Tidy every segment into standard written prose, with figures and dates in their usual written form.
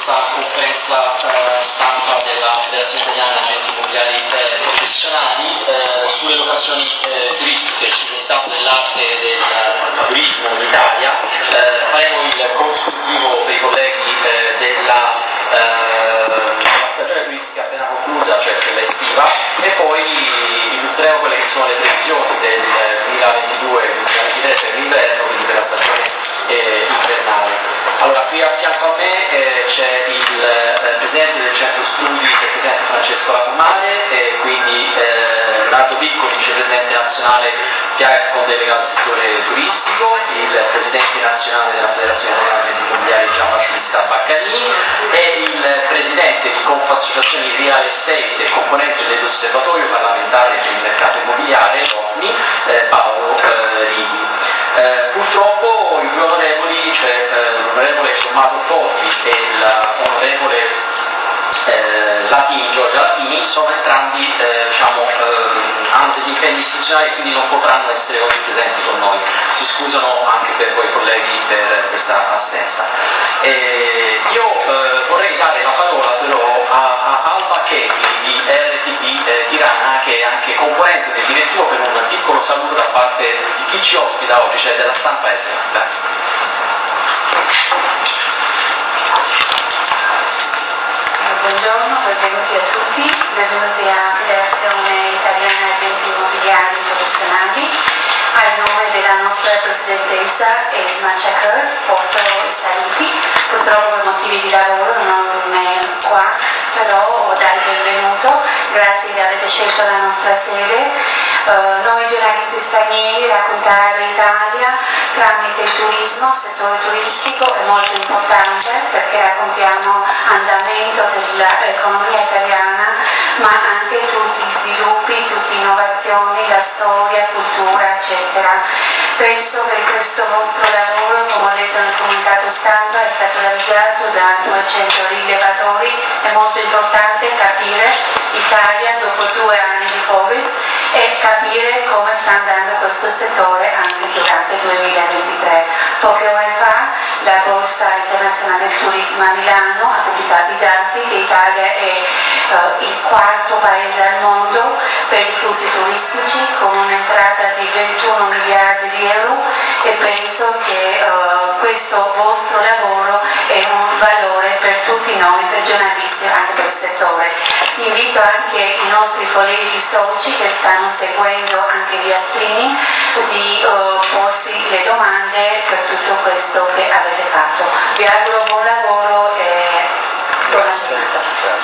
questa conferenza stampa della Federazione Italiana di Agenti Immobiliari Professionali sulle locazioni turistiche sullo stato dell'arte del turismo in Italia. Faremo il consultivo dei colleghi della stagione turistica appena conclusa, cioè quella estiva, e poi illustreremo quelle che sono le previsioni del 2022-2023 per l'inverno, quindi per la stagione invernale. Allora, qui a fianco a me c'è il presidente del centro studi, il presidente Francesco Lacumare, e quindi Leonardo Piccoli, vicepresidente nazionale PIAF con delega al settore turistico, il presidente nazionale della Federazione Italiana di Agenti Immobiliari Gianbattista Baccarini e il presidente di Confassociazioni Real Estate e componente dell'Osservatorio parlamentare del mercato immobiliare, l'OFMI, Paolo Righi. Purtroppo i due onorevoli, cioè l'onorevole Tommaso Totti e l'onorevole Giorgia Latini, sono entrambi hanno degli impegni istituzionali e quindi non potranno essere oggi presenti con noi. Si scusano anche per voi colleghi per questa assenza. Io vorrei dare la parola però a Alba Checchi di RTP Tirana, che è anche componente del direttivo, per un piccolo saluto da parte di chi ci ospita oggi, cioè della stampa estera. Grazie. Buongiorno, benvenuti a tutti, benvenuti alla Federazione Italiana Agenti Immobiliari Professionali. A nome della nostra presidentessa Esma Chakar porto i saluti, purtroppo per motivi di lavoro non è qua, però dà il benvenuto, grazie che avete scelto la nostra sede. Noi giornalisti stranieri raccontare l'Italia tramite il turismo, il settore turistico è molto importante perché raccontiamo andamento dell'economia italiana, ma anche tutti gli sviluppi, tutte le innovazioni, la storia, cultura, eccetera. Penso che questo vostro lavoro, come ho detto nel comunicato stampa, è stato realizzato da 200 rilevatori, è molto importante capire l'Italia dopo 2 anni di Covid e capire come sta andando questo settore anche durante il 2023. Poche ore fa la Borsa Internazionale del Turismo a Milano ha pubblicato i dati che l'Italia è il 4º paese al mondo per i flussi turistici, con un'entrata di 21 miliardi di euro, e penso che questo vostro lavoro è un valore per tutti noi, per giornalisti e anche per il settore. Invito anche i nostri colleghi soci che stanno seguendo anche via streaming di porsi le domande per tutto questo che avete fatto. Vi auguro buon lavoro e buona giornata.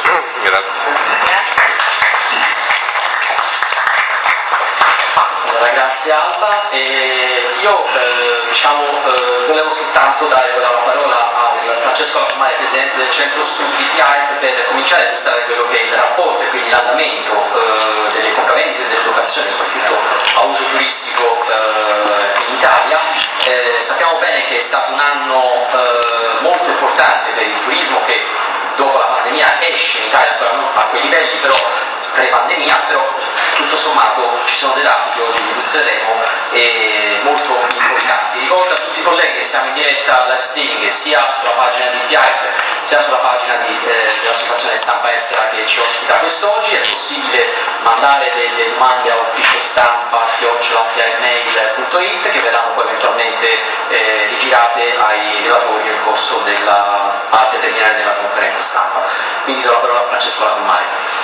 Allora, grazie Alba. Io volevo soltanto dare ora la parola a Francesco Lacumare, presidente del centro studi PIAF, per cominciare a illustrare quello che è il rapporto e quindi l'andamento delle compravendite e delle locazioni, soprattutto a uso turistico in Italia. Sappiamo bene che è stato un anno molto importante per il turismo, che dopo la pandemia esce in Italia, ancora non a quei livelli, però pre-pandemia, però tutto sommato ci sono dei dati che oggi illustreremo molto importanti. Ricordo a tutti i colleghi che siamo in diretta live streaming sia sulla pagina di PIAF sia sulla pagina dell'associazione stampa estera che ci ospita quest'oggi. È possibile mandare delle domande a ufficio stampa@piafmail.it che verranno poi eventualmente rigirate ai relatori nel corso della parte terminale della conferenza stampa. Quindi do la parola a Francesco Lacumare.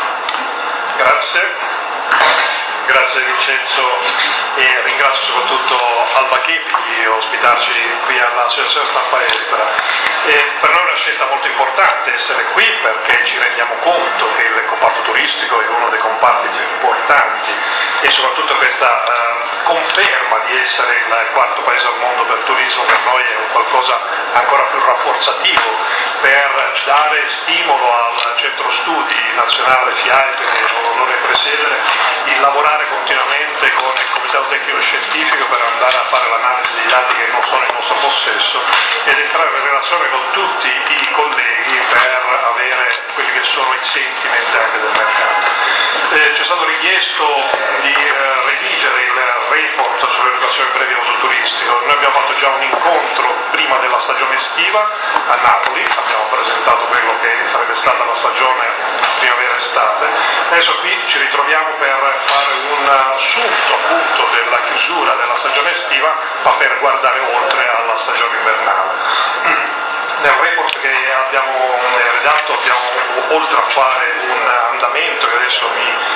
Grazie Vincenzo, e ringrazio soprattutto Alba Checchi di ospitarci qui all'Associazione Stampa Estera. Per noi è una scelta molto importante essere qui, perché ci rendiamo conto che il comparto turistico è uno dei comparti più importanti, e soprattutto questa conferma di essere il 4º paese al mondo per turismo per noi è un qualcosa ancora più rafforzativo per dare stimolo al centro studi nazionale FIAIP, che ho l'onore di presiedere, di lavorare continuamente con il comitato tecnico scientifico per andare a fare l'analisi dei dati che non sono in nostro possesso ed entrare in relazione con tutti i colleghi per avere quelli che sono i sentiment anche del mercato. Ci è stato richiesto di redigere il report sull'educazione breve e uso turistico. Noi abbiamo fatto già un incontro prima della la stagione estiva a Napoli, abbiamo presentato quello che sarebbe stata la stagione primavera-estate. Adesso qui ci ritroviamo per fare un assunto appunto della chiusura della stagione estiva, ma per guardare oltre alla stagione invernale. Nel report che abbiamo redatto abbiamo, oltre a fare un andamento che adesso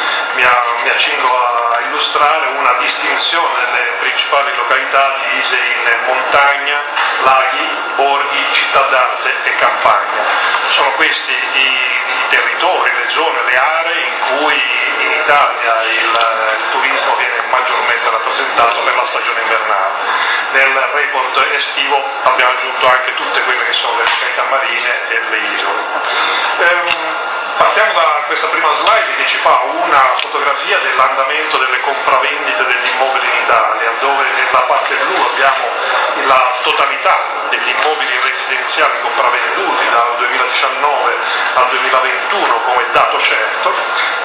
mi accingo a illustrare, una distinzione delle principali località divise in montagna, laghi, borghi, città d'arte e campagna. Sono questi i territori, le zone, le aree in cui in Italia il turismo viene maggiormente rappresentato per la stagione invernale. Nel report estivo abbiamo aggiunto anche tutte quelle che sono le località marine e le isole. Partiamo da questa prima slide che ci fa una fotografia dell'andamento delle compravendite degli immobili in Italia, dove nella parte blu abbiamo la totalità degli immobili residenziali compravenduti dal 2019 al 2021 come dato certo,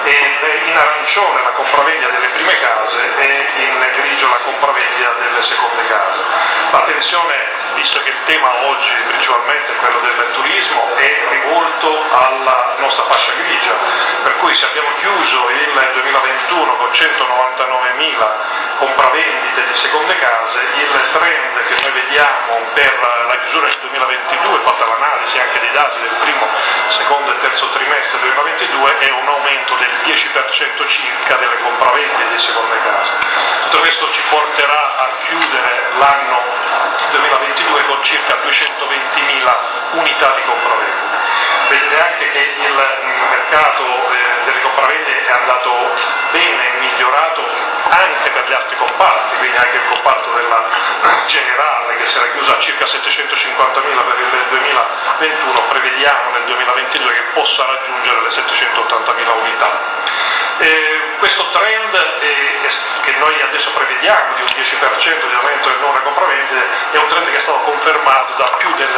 e in arancione la compravendita delle prime case e in grigio la compravendita delle seconde case. Attenzione, visto che il tema oggi principalmente è quello del turismo, è rivolto alla nostra fascia grigia, per cui se abbiamo chiuso il 2021 con 199.000 compravendite di seconde case, il trend che noi vediamo per la chiusura del 2022, fatta l'analisi anche dei dati del primo, secondo e terzo trimestre del 2022, è un aumento del 10% circa delle compravendite di seconde case. Tutto questo ci porterà a chiudere l'anno 2022 con circa 220.000 unità di compravendite. Vedete anche che il mercato delle compravendite è andato bene, è migliorato anche per gli altri comparti, quindi anche il comparto della generale che si era chiuso a circa 750.000 per il 2021, prevediamo nel 2022 che possa raggiungere le 780.000 unità. Questo trend che noi adesso prevediamo di un 10% di aumento del numero di compravendite è un trend che è stato confermato da più del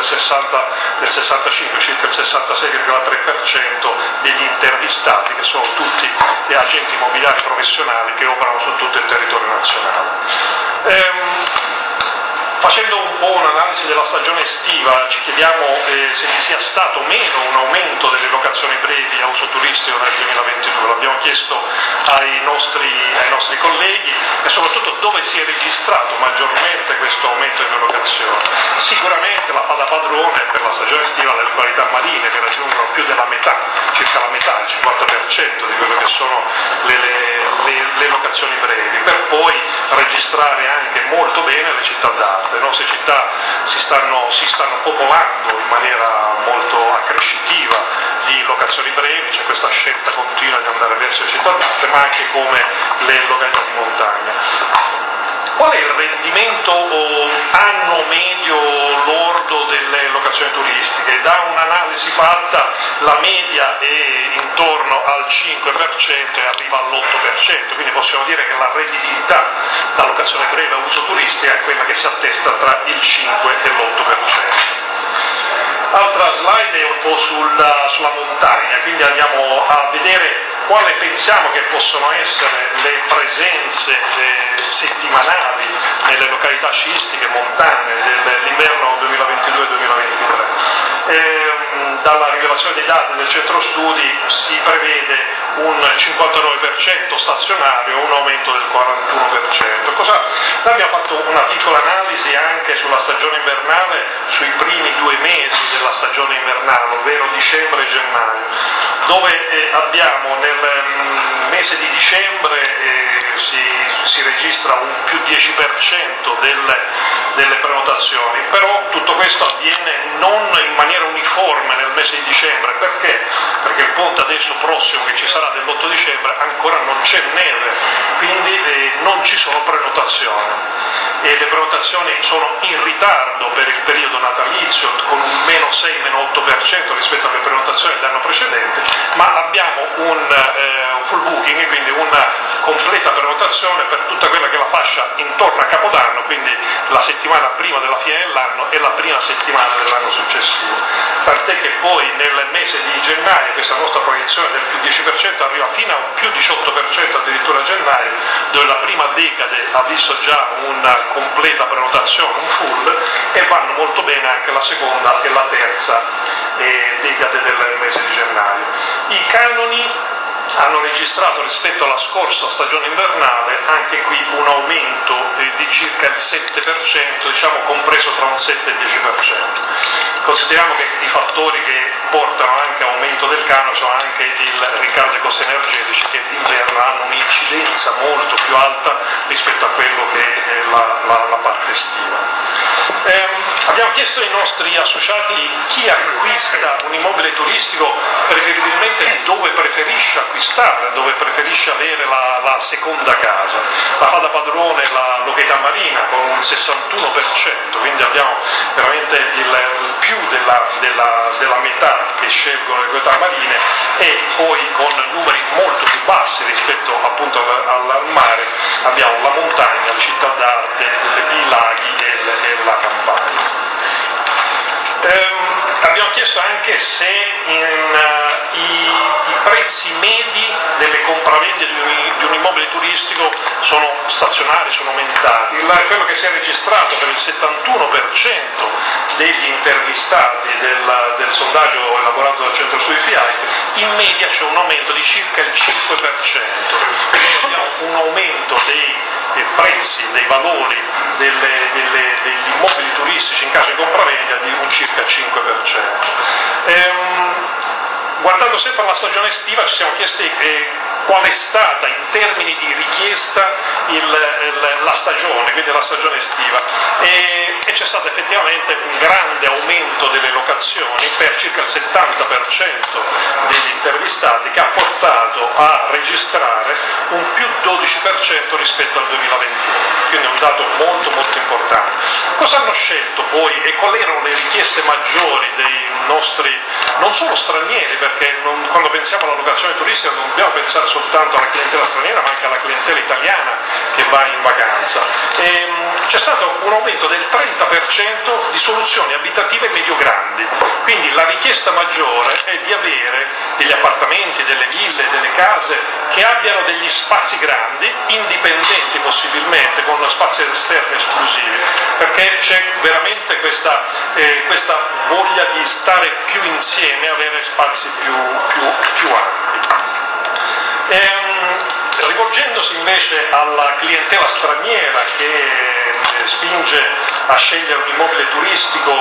65, circa il 66,3% degli intervistati, che sono tutti gli agenti immobiliari professionali che operano su tutto il territorio nazionale. Facendo un po' un'analisi della stagione estiva, ci chiediamo se vi sia stato o meno un aumento delle locazioni brevi a uso turistico nel 2022. L'abbiamo chiesto ai nostri colleghi e soprattutto dove si è registrato maggiormente questo aumento delle locazioni. Sicuramente la fa da padrone per la stagione estiva le località marine, che raggiungono più della metà, circa la metà, il 50% di quello che sono le locazioni brevi, per poi registrare anche molto bene le città d'arte. Le nostre città si stanno popolando in maniera molto accrescitiva di locazioni brevi, c'è questa scelta continua di andare verso le città d'arte, ma anche come le località di montagna. Qual è il rendimento anno medio lordo delle locazioni turistiche? Da un'analisi fatta la media è intorno al 5% e arriva all'8%, quindi possiamo dire che la redditività da locazione breve a uso turistico è quella che si attesta tra il 5 e l'8%. Altra slide è un po' sulla montagna, quindi andiamo a vedere quale pensiamo che possono essere le presenze settimanali nelle località sciistiche montane dell'inverno 2022-2023. Dalla rilevazione dei dati del centro studi si prevede un 59% stazionario e un aumento del 41%. Abbiamo fatto una piccola analisi anche sulla stagione invernale, sui primi 2 mesi della stagione invernale, ovvero dicembre e gennaio, dove abbiamo nel mese di dicembre si registra un più 10% delle prenotazioni, però tutto questo avviene non in maniera uniforme nel mese di dicembre. Perché? Perché il ponte adesso prossimo che ci sarà dell'8 dicembre ancora non c'è neve, quindi non ci sono prenotazioni. E le prenotazioni sono in ritardo per il periodo natalizio, con un meno 6, meno 8% rispetto alle prenotazioni dell'anno precedente, ma abbiamo un full booking, quindi una completa prenotazione per tutta quella che è la fascia intorno a Capodanno, quindi la settimana prima della fine dell'anno e la prima settimana dell'anno successivo. Tant'è che poi nel mese di di gennaio questa nostra proiezione del più 10% arriva fino a un più 18% addirittura a gennaio, dove la prima decade ha visto già una completa prenotazione, un full, e vanno molto bene anche la seconda e la terza decade del mese di gennaio. I canoni hanno registrato rispetto alla scorsa stagione invernale anche qui un aumento di circa il 7%, diciamo compreso tra un 7 e il 10%. Consideriamo che i fattori che portano anche a aumento del canone sono anche il rincaro dei costi energetici, che d'inverno hanno un'incidenza molto più alta rispetto a quello che è la parte estiva. Abbiamo chiesto ai nostri associati chi acquista un immobile turistico preferibilmente dove preferisce acquistarla, dove preferisce avere la seconda casa. La fa da padrone la località marina con un 61%, quindi abbiamo veramente il più della metà che scelgono le località marine, e poi con numeri molto più bassi rispetto appunto al mare abbiamo la montagna, le città d'arte, i laghi e la campagna. Abbiamo chiesto anche se i prezzi medi delle compravendite di un immobile turistico sono stazionari, sono aumentati. Quello che si è registrato per il 71% degli intervistati del sondaggio elaborato dal Centro Studi FIAIT, in media c'è un aumento di circa il 5%. Quindi abbiamo un aumento dei prezzi, dei valori degli immobili turistici in caso di compravendita di un circa 5%. Guardando sempre alla stagione estiva ci siamo chiesti qual è stata in termini di richiesta la stagione, quindi la stagione estiva, e c'è stato effettivamente un grande aumento delle locazioni per circa il 70% degli intervistati, che ha portato a registrare un più 12% rispetto al 2021, quindi è un dato molto molto importante. Cosa hanno scelto poi e quali erano le richieste maggiori dei nostri, non solo stranieri, perché quando pensiamo alla locazione turistica non dobbiamo pensare soltanto alla clientela straniera, ma anche alla clientela italiana che va in vacanza. C'è stato un aumento del 30% di soluzioni abitative medio-grandi, quindi la richiesta maggiore è di avere degli appartamenti, delle ville, delle case che abbiano degli spazi grandi, indipendenti possibilmente, con spazi esterni esclusivi, perché c'è veramente questa voglia di stare più insieme, avere spazi più ampi. Rivolgendosi invece alla clientela straniera che spinge a scegliere un immobile turistico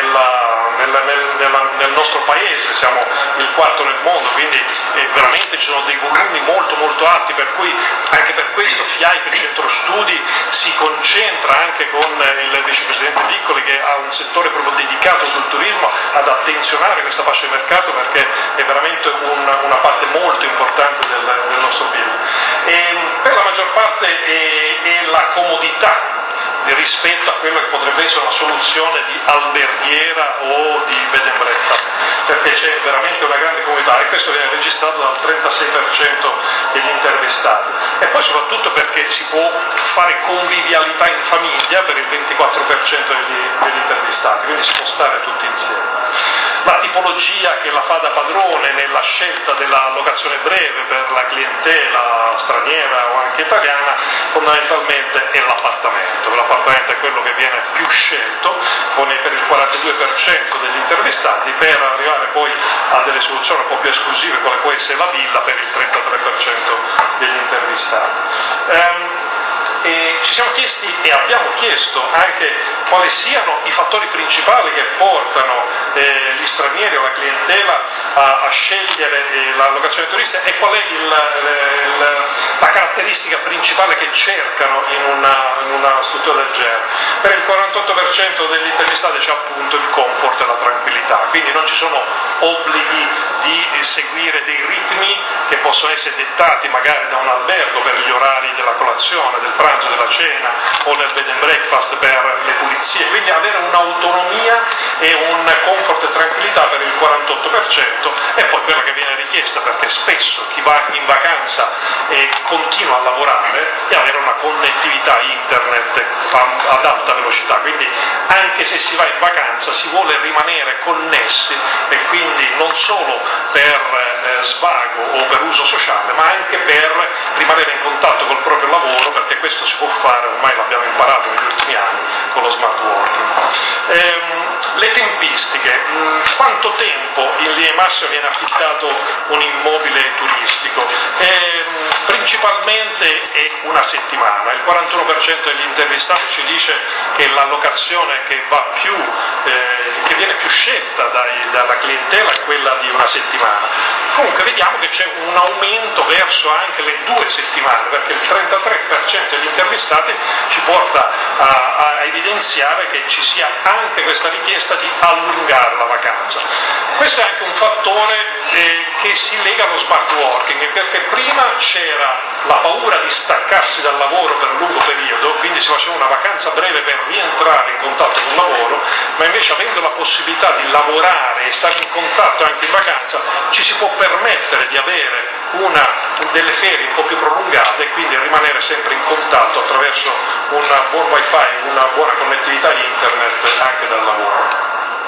nel nostro paese, siamo il quarto nel mondo, quindi veramente ci sono dei volumi molto molto alti, per cui anche per questo FIAIP, il Centro Studi, si concentra anche con il vicepresidente Piccoli, che ha un settore proprio dedicato sul turismo, ad attenzionare questa fascia di mercato, perché è veramente una parte molto importante del nostro PIL. Per la maggior parte è la comodità rispetto a quello che potrebbe essere una soluzione di alberghiera o di bed and breakfast, perché c'è veramente una grande comodità, e questo viene registrato dal 36% degli intervistati, e poi soprattutto perché si può fare convivialità in famiglia per il 24% degli intervistati, quindi si può stare tutti insieme. La tipologia che la fa da padrone nella scelta della locazione breve per la clientela straniera o anche italiana fondamentalmente è l'appartamento. L'appartamento è quello che viene più scelto per il 42% degli intervistati, per arrivare poi a delle soluzioni un po' più esclusive come può essere la villa per il 33% degli intervistati. E ci siamo chiesti e abbiamo chiesto anche quali siano i fattori principali che portano gli stranieri o la clientela a scegliere la locazione turistica, e qual è la caratteristica principale che cercano in una struttura del genere. Per il 48% degli intervistati c'è appunto il comfort e la tranquillità, quindi non ci sono obblighi di seguire dei ritmi che possono essere dettati magari da un albergo per gli orari della colazione, del pranzo, della cena, o del bed and breakfast per le pulizie, quindi avere un'autonomia e un comfort e tranquillità per il 48%, e poi quella che viene richiesta richiesta, perché spesso chi va in vacanza continua a lavorare, e avere una connettività internet ad alta velocità, quindi anche se si va in vacanza si vuole rimanere connessi, e quindi non solo per svago o per uso sociale, ma anche per rimanere in contatto col proprio lavoro, perché questo si può fare, ormai l'abbiamo imparato negli ultimi anni, con lo smart working. Le tempistiche, quanto tempo in linea massima viene affittato un immobile turistico? Principalmente è una settimana. Il 41% degli intervistati ci dice che la locazione che viene più scelta dalla clientela è quella di una settimana. Comunque vediamo che c'è un aumento verso anche le 2 settimane, perché il 33% degli intervistati ci porta a evidenziare che ci sia anche questa richiesta di allungare la vacanza. Questo è anche un fattore che si lega allo smart working, perché prima c'era la paura di staccarsi dal lavoro per un lungo periodo, quindi si faceva una vacanza breve per rientrare in contatto con il lavoro, ma invece avendo la possibilità di lavorare e stare in contatto anche in vacanza, ci si può permettere di avere delle ferie un po' più prolungate e quindi rimanere sempre in contatto attraverso un buon wifi, una buona connettività internet anche dal lavoro.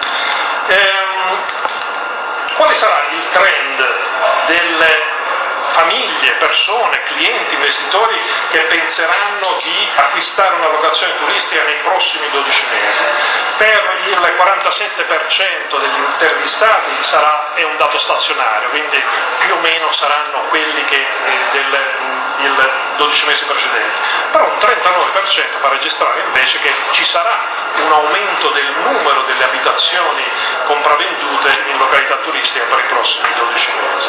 Quale sarà il trend delle famiglie, persone, clienti, investitori che penseranno di acquistare una locazione turistica nei prossimi 12 mesi? Per il 47% degli intervistati è un dato stazionario, quindi più o meno saranno quelli che il 12 mesi precedenti, però un 39% fa registrare invece che ci sarà un aumento del numero delle abitazioni compravendute in località turistiche per i prossimi 12 mesi.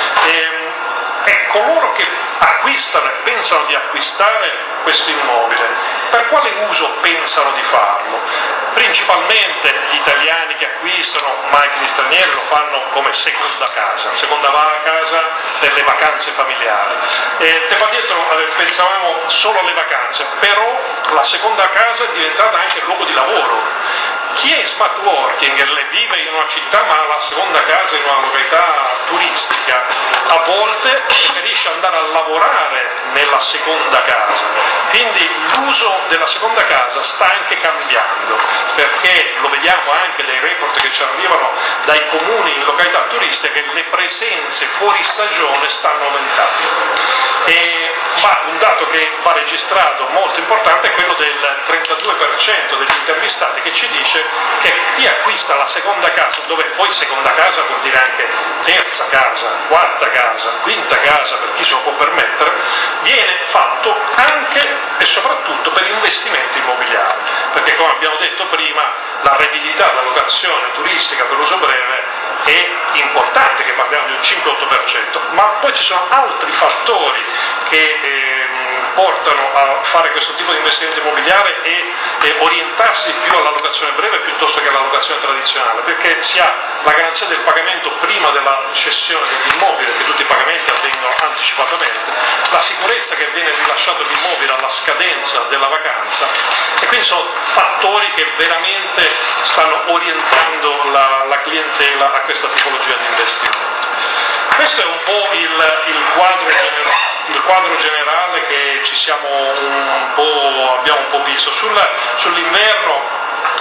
E coloro che acquistano e pensano di acquistare questo immobile, per quale uso pensano di farlo? Principalmente gli italiani che acquistano, ma anche gli stranieri lo fanno come seconda casa per le vacanze familiari. Tempo addietro pensavamo solo alle vacanze, però la seconda casa è diventata anche il luogo di lavoro. Chi è in smart working e vive in una città ma ha la seconda casa in una località turistica, a volte preferisce andare a lavorare nella seconda casa. Quindi l'uso della seconda casa sta anche cambiando, perché lo vediamo anche dai report che ci arrivano dai comuni in località turistiche, che le presenze fuori stagione stanno aumentando. Ma un dato che va registrato molto importante è quello del 32% degli intervistati che ci dice che chi acquista la seconda casa, dove poi seconda casa vuol dire anche terza casa, quarta casa, quinta casa per chi se lo può permettere, viene fatto anche e soprattutto per investimenti immobiliari, perché come abbiamo detto prima la redditività della locazione turistica per uso breve è importante, che parliamo di un 5-8%, ma poi ci sono altri fattori che portano a fare questo tipo di investimento immobiliare e orientarsi più alla locazione breve piuttosto che alla locazione tradizionale, perché si ha la garanzia del pagamento prima della cessione dell'immobile, che tutti i pagamenti avvengono anticipatamente, la sicurezza che viene rilasciato l'immobile alla scadenza della vacanza, e quindi sono fattori che veramente stanno orientando la clientela a questa tipologia di investimento. Questo è un po' il quadro generale che abbiamo un po' visto. Sull'inverno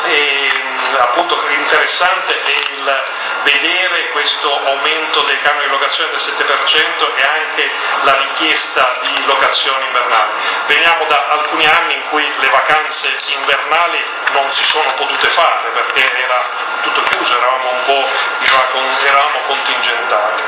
appunto interessante è il vedere questo aumento dei canoni di locazione del 7% e anche la richiesta di locazioni invernali. Veniamo da alcuni anni in cui le vacanze invernali non si sono potute fare perché era tutto chiuso, eravamo contingentati.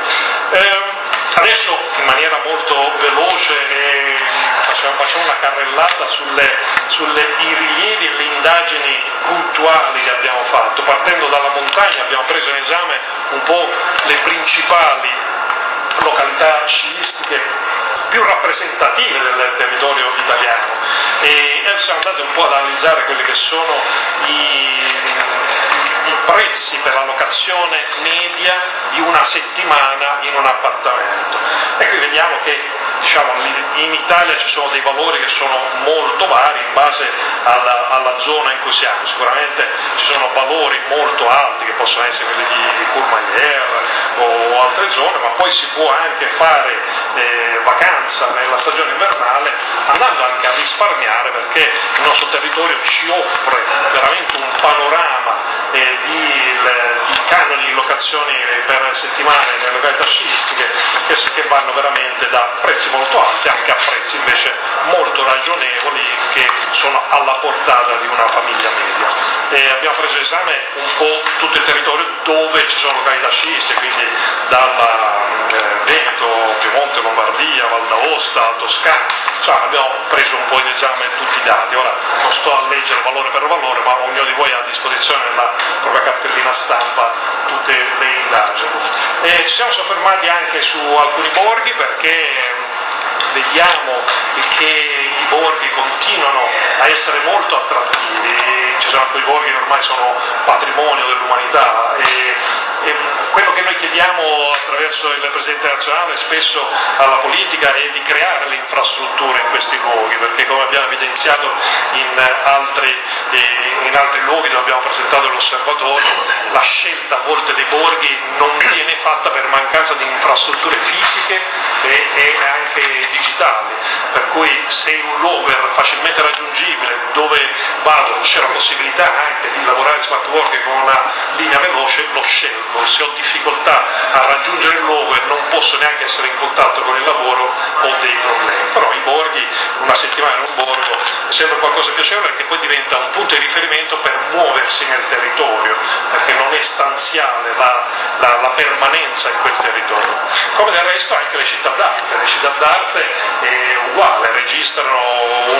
Adesso in maniera molto veloce facciamo una carrellata sui rilievi e le indagini puntuali che abbiamo fatto. Partendo dalla montagna abbiamo preso in esame un po' le principali località sciistiche più rappresentative del territorio italiano e siamo andati un po' ad analizzare quelli che sono i prezzi per la locazione media di una settimana in un appartamento, e qui vediamo che in Italia ci sono dei valori che sono molto vari in base alla zona in cui siamo. Sicuramente ci sono valori molto alti che possono essere quelli di Courmayeur o altre zone, ma poi si può anche fare vacanza nella stagione invernale, andando anche a risparmiare, perché il nostro territorio ci offre veramente un panorama di canoni di locazioni per settimane nelle località sciistiche che vanno veramente da prezzi molto alti anche a prezzi invece molto ragionevoli, che sono alla portata di una famiglia media. Abbiamo preso in esame un po' tutto il territorio dove ci sono località sciistiche, quindi dalla Veneto, Piemonte, Lombardia, Val d'Aosta, Toscana, abbiamo preso un po' in esame tutti i dati. Ora non sto a leggere valore per valore, ma ognuno di voi ha a disposizione nella propria cartellina stampa tutte le indagini. Ci siamo soffermati anche su alcuni borghi, perché vediamo che i borghi continuano a essere molto attrattivi. Ci sono alcuni borghi che ormai sono patrimonio dell'umanità e quello che noi chiediamo attraverso il Presidente nazionale spesso alla politica è di creare le infrastrutture in questi luoghi, perché come abbiamo evidenziato in altri luoghi dove abbiamo presentato l'osservatorio, la scelta a volte dei borghi non viene fatta per mancanza di infrastrutture fisiche e anche digitali, per cui se in un luogo è facilmente raggiungibile, dove vado c'è la possibilità anche di lavorare in smart working con una linea veloce, lo scelgo. Se ho difficoltà a raggiungere il luogo e non posso neanche essere in contatto con il lavoro, ho dei problemi. Però i borghi, una settimana in un borgo, mi sembra qualcosa di piacevole, perché poi diventa un punto di riferimento per muoversi nel territorio, perché non è stanziale la permanenza in quel territorio. Come del resto anche le città d'arte. Le città d'arte è uguale, registrano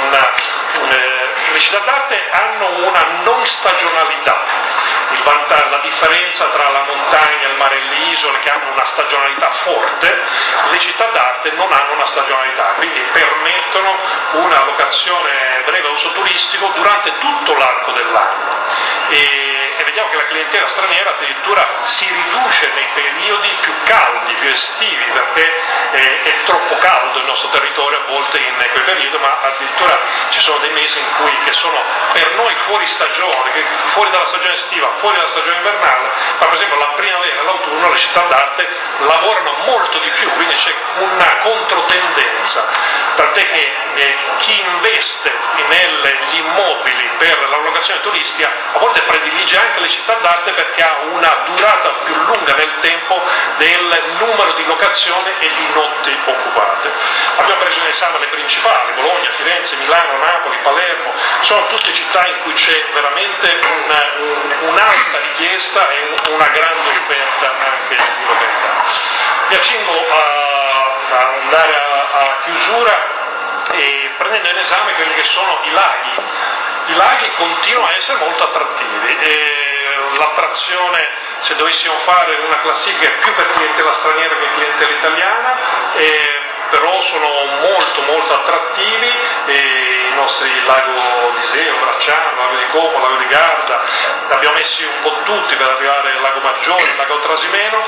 le città d'arte hanno una non stagionalità. La differenza tra la montagna, il mare e le isole, che hanno una stagionalità forte, le città d'arte non hanno una stagionalità, quindi permettono una locazione breve a uso turistico durante tutto l'arco dell'anno. E vediamo che la clientela straniera addirittura si riduce nei periodi più caldi, più estivi, perché è troppo caldo il nostro territorio a volte in quei periodi, ma addirittura ci sono dei mesi in cui, che sono per noi fuori stagione, fuori dalla stagione estiva, fuori dalla stagione invernale, ma per esempio la primavera e l'autunno le città d'arte lavorano molto di più, quindi c'è una controtendenza, tant'è che chi investe negli immobili per la locazione turistica a volte predilige anche le città d'arte, perché ha una durata più lunga nel tempo del numero di locazioni e di notti occupate. Abbiamo preso in esame le principali, Bologna, Firenze, Milano, Napoli, Palermo, sono tutte città in cui c'è veramente un'alta richiesta e una grande offerta anche di località. Mi accingo a andare a chiusura prendendo in esame quelli che sono i laghi. I laghi continuano a essere molto attrattivi l'attrazione, se dovessimo fare una classifica, è più per clientela straniera che clientela italiana, però sono molto attrattivi. I nostri lago di Iseo, Bracciano, lago di Como, lago di Garda, li abbiamo messi un po' tutti per arrivare al lago Maggiore, al lago Trasimeno,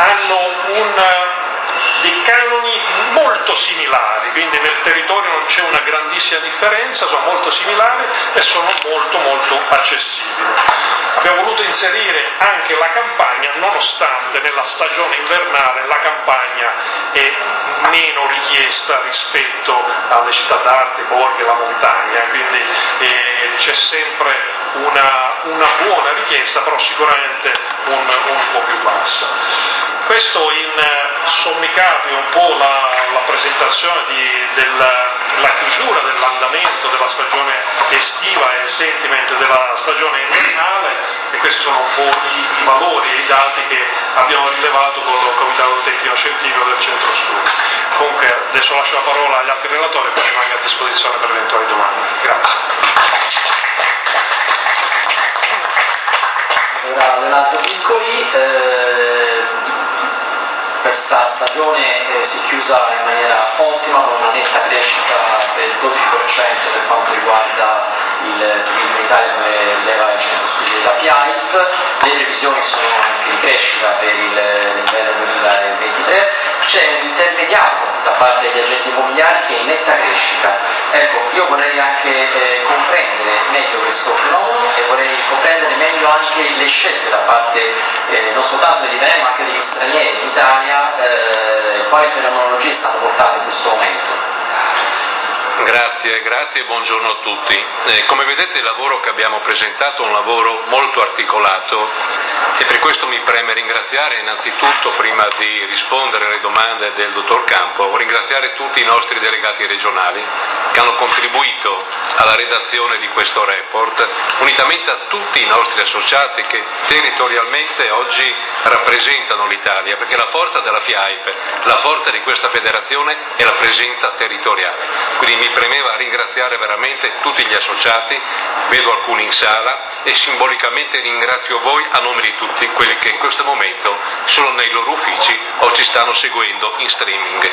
hanno dei canoni molto similari, quindi nel territorio non c'è una grandissima differenza, sono molto similari e sono molto accessibili. Abbiamo voluto inserire anche la campagna, nonostante nella stagione invernale la campagna è meno richiesta rispetto alle città d'arte, i borghi e la montagna, quindi c'è sempre una buona richiesta, però sicuramente un po' più bassa. Questo in sommi capi un po' la presentazione della chiusura dell'andamento della stagione estiva e il sentiment della stagione invernale, e questi sono un po' i valori e i dati che abbiamo rilevato con il Comitato Tecnico Scientifico del Centro Studi. Comunque adesso lascio la parola agli altri relatori e poi rimango a disposizione per eventuali domande. Grazie. Allora, Leonardo Piccoli, questa stagione si è chiusa in maniera ottima con una netta crescita del 12% per quanto riguarda il turismo in Italia, come rileva il centro studi della FIAIP. Le previsioni sono anche di crescita per l'inverno 2023. c'è un intermediario da parte degli agenti immobiliari che è in netta crescita. Ecco, io vorrei anche comprendere meglio questo fenomeno e vorrei comprendere meglio anche le scelte da parte non soltanto degli italiani ma anche degli stranieri in Italia, quali fenomenologie stanno portando in questo momento. Grazie e buongiorno a tutti. Come vedete il lavoro che abbiamo presentato è un lavoro molto articolato e per questo mi preme ringraziare innanzitutto, prima di rispondere alle domande del dottor Campo, ringraziare tutti i nostri delegati regionali che hanno contribuito alla redazione di questo report, unitamente a tutti i nostri associati che territorialmente oggi rappresentano l'Italia, perché la forza della FIAIP, la forza di questa federazione è la presenza territoriale. Quindi mi premeva ringraziare veramente tutti gli associati, vedo alcuni in sala e simbolicamente ringrazio voi a nome di tutti quelli che in questo momento sono nei loro uffici o ci stanno seguendo in streaming.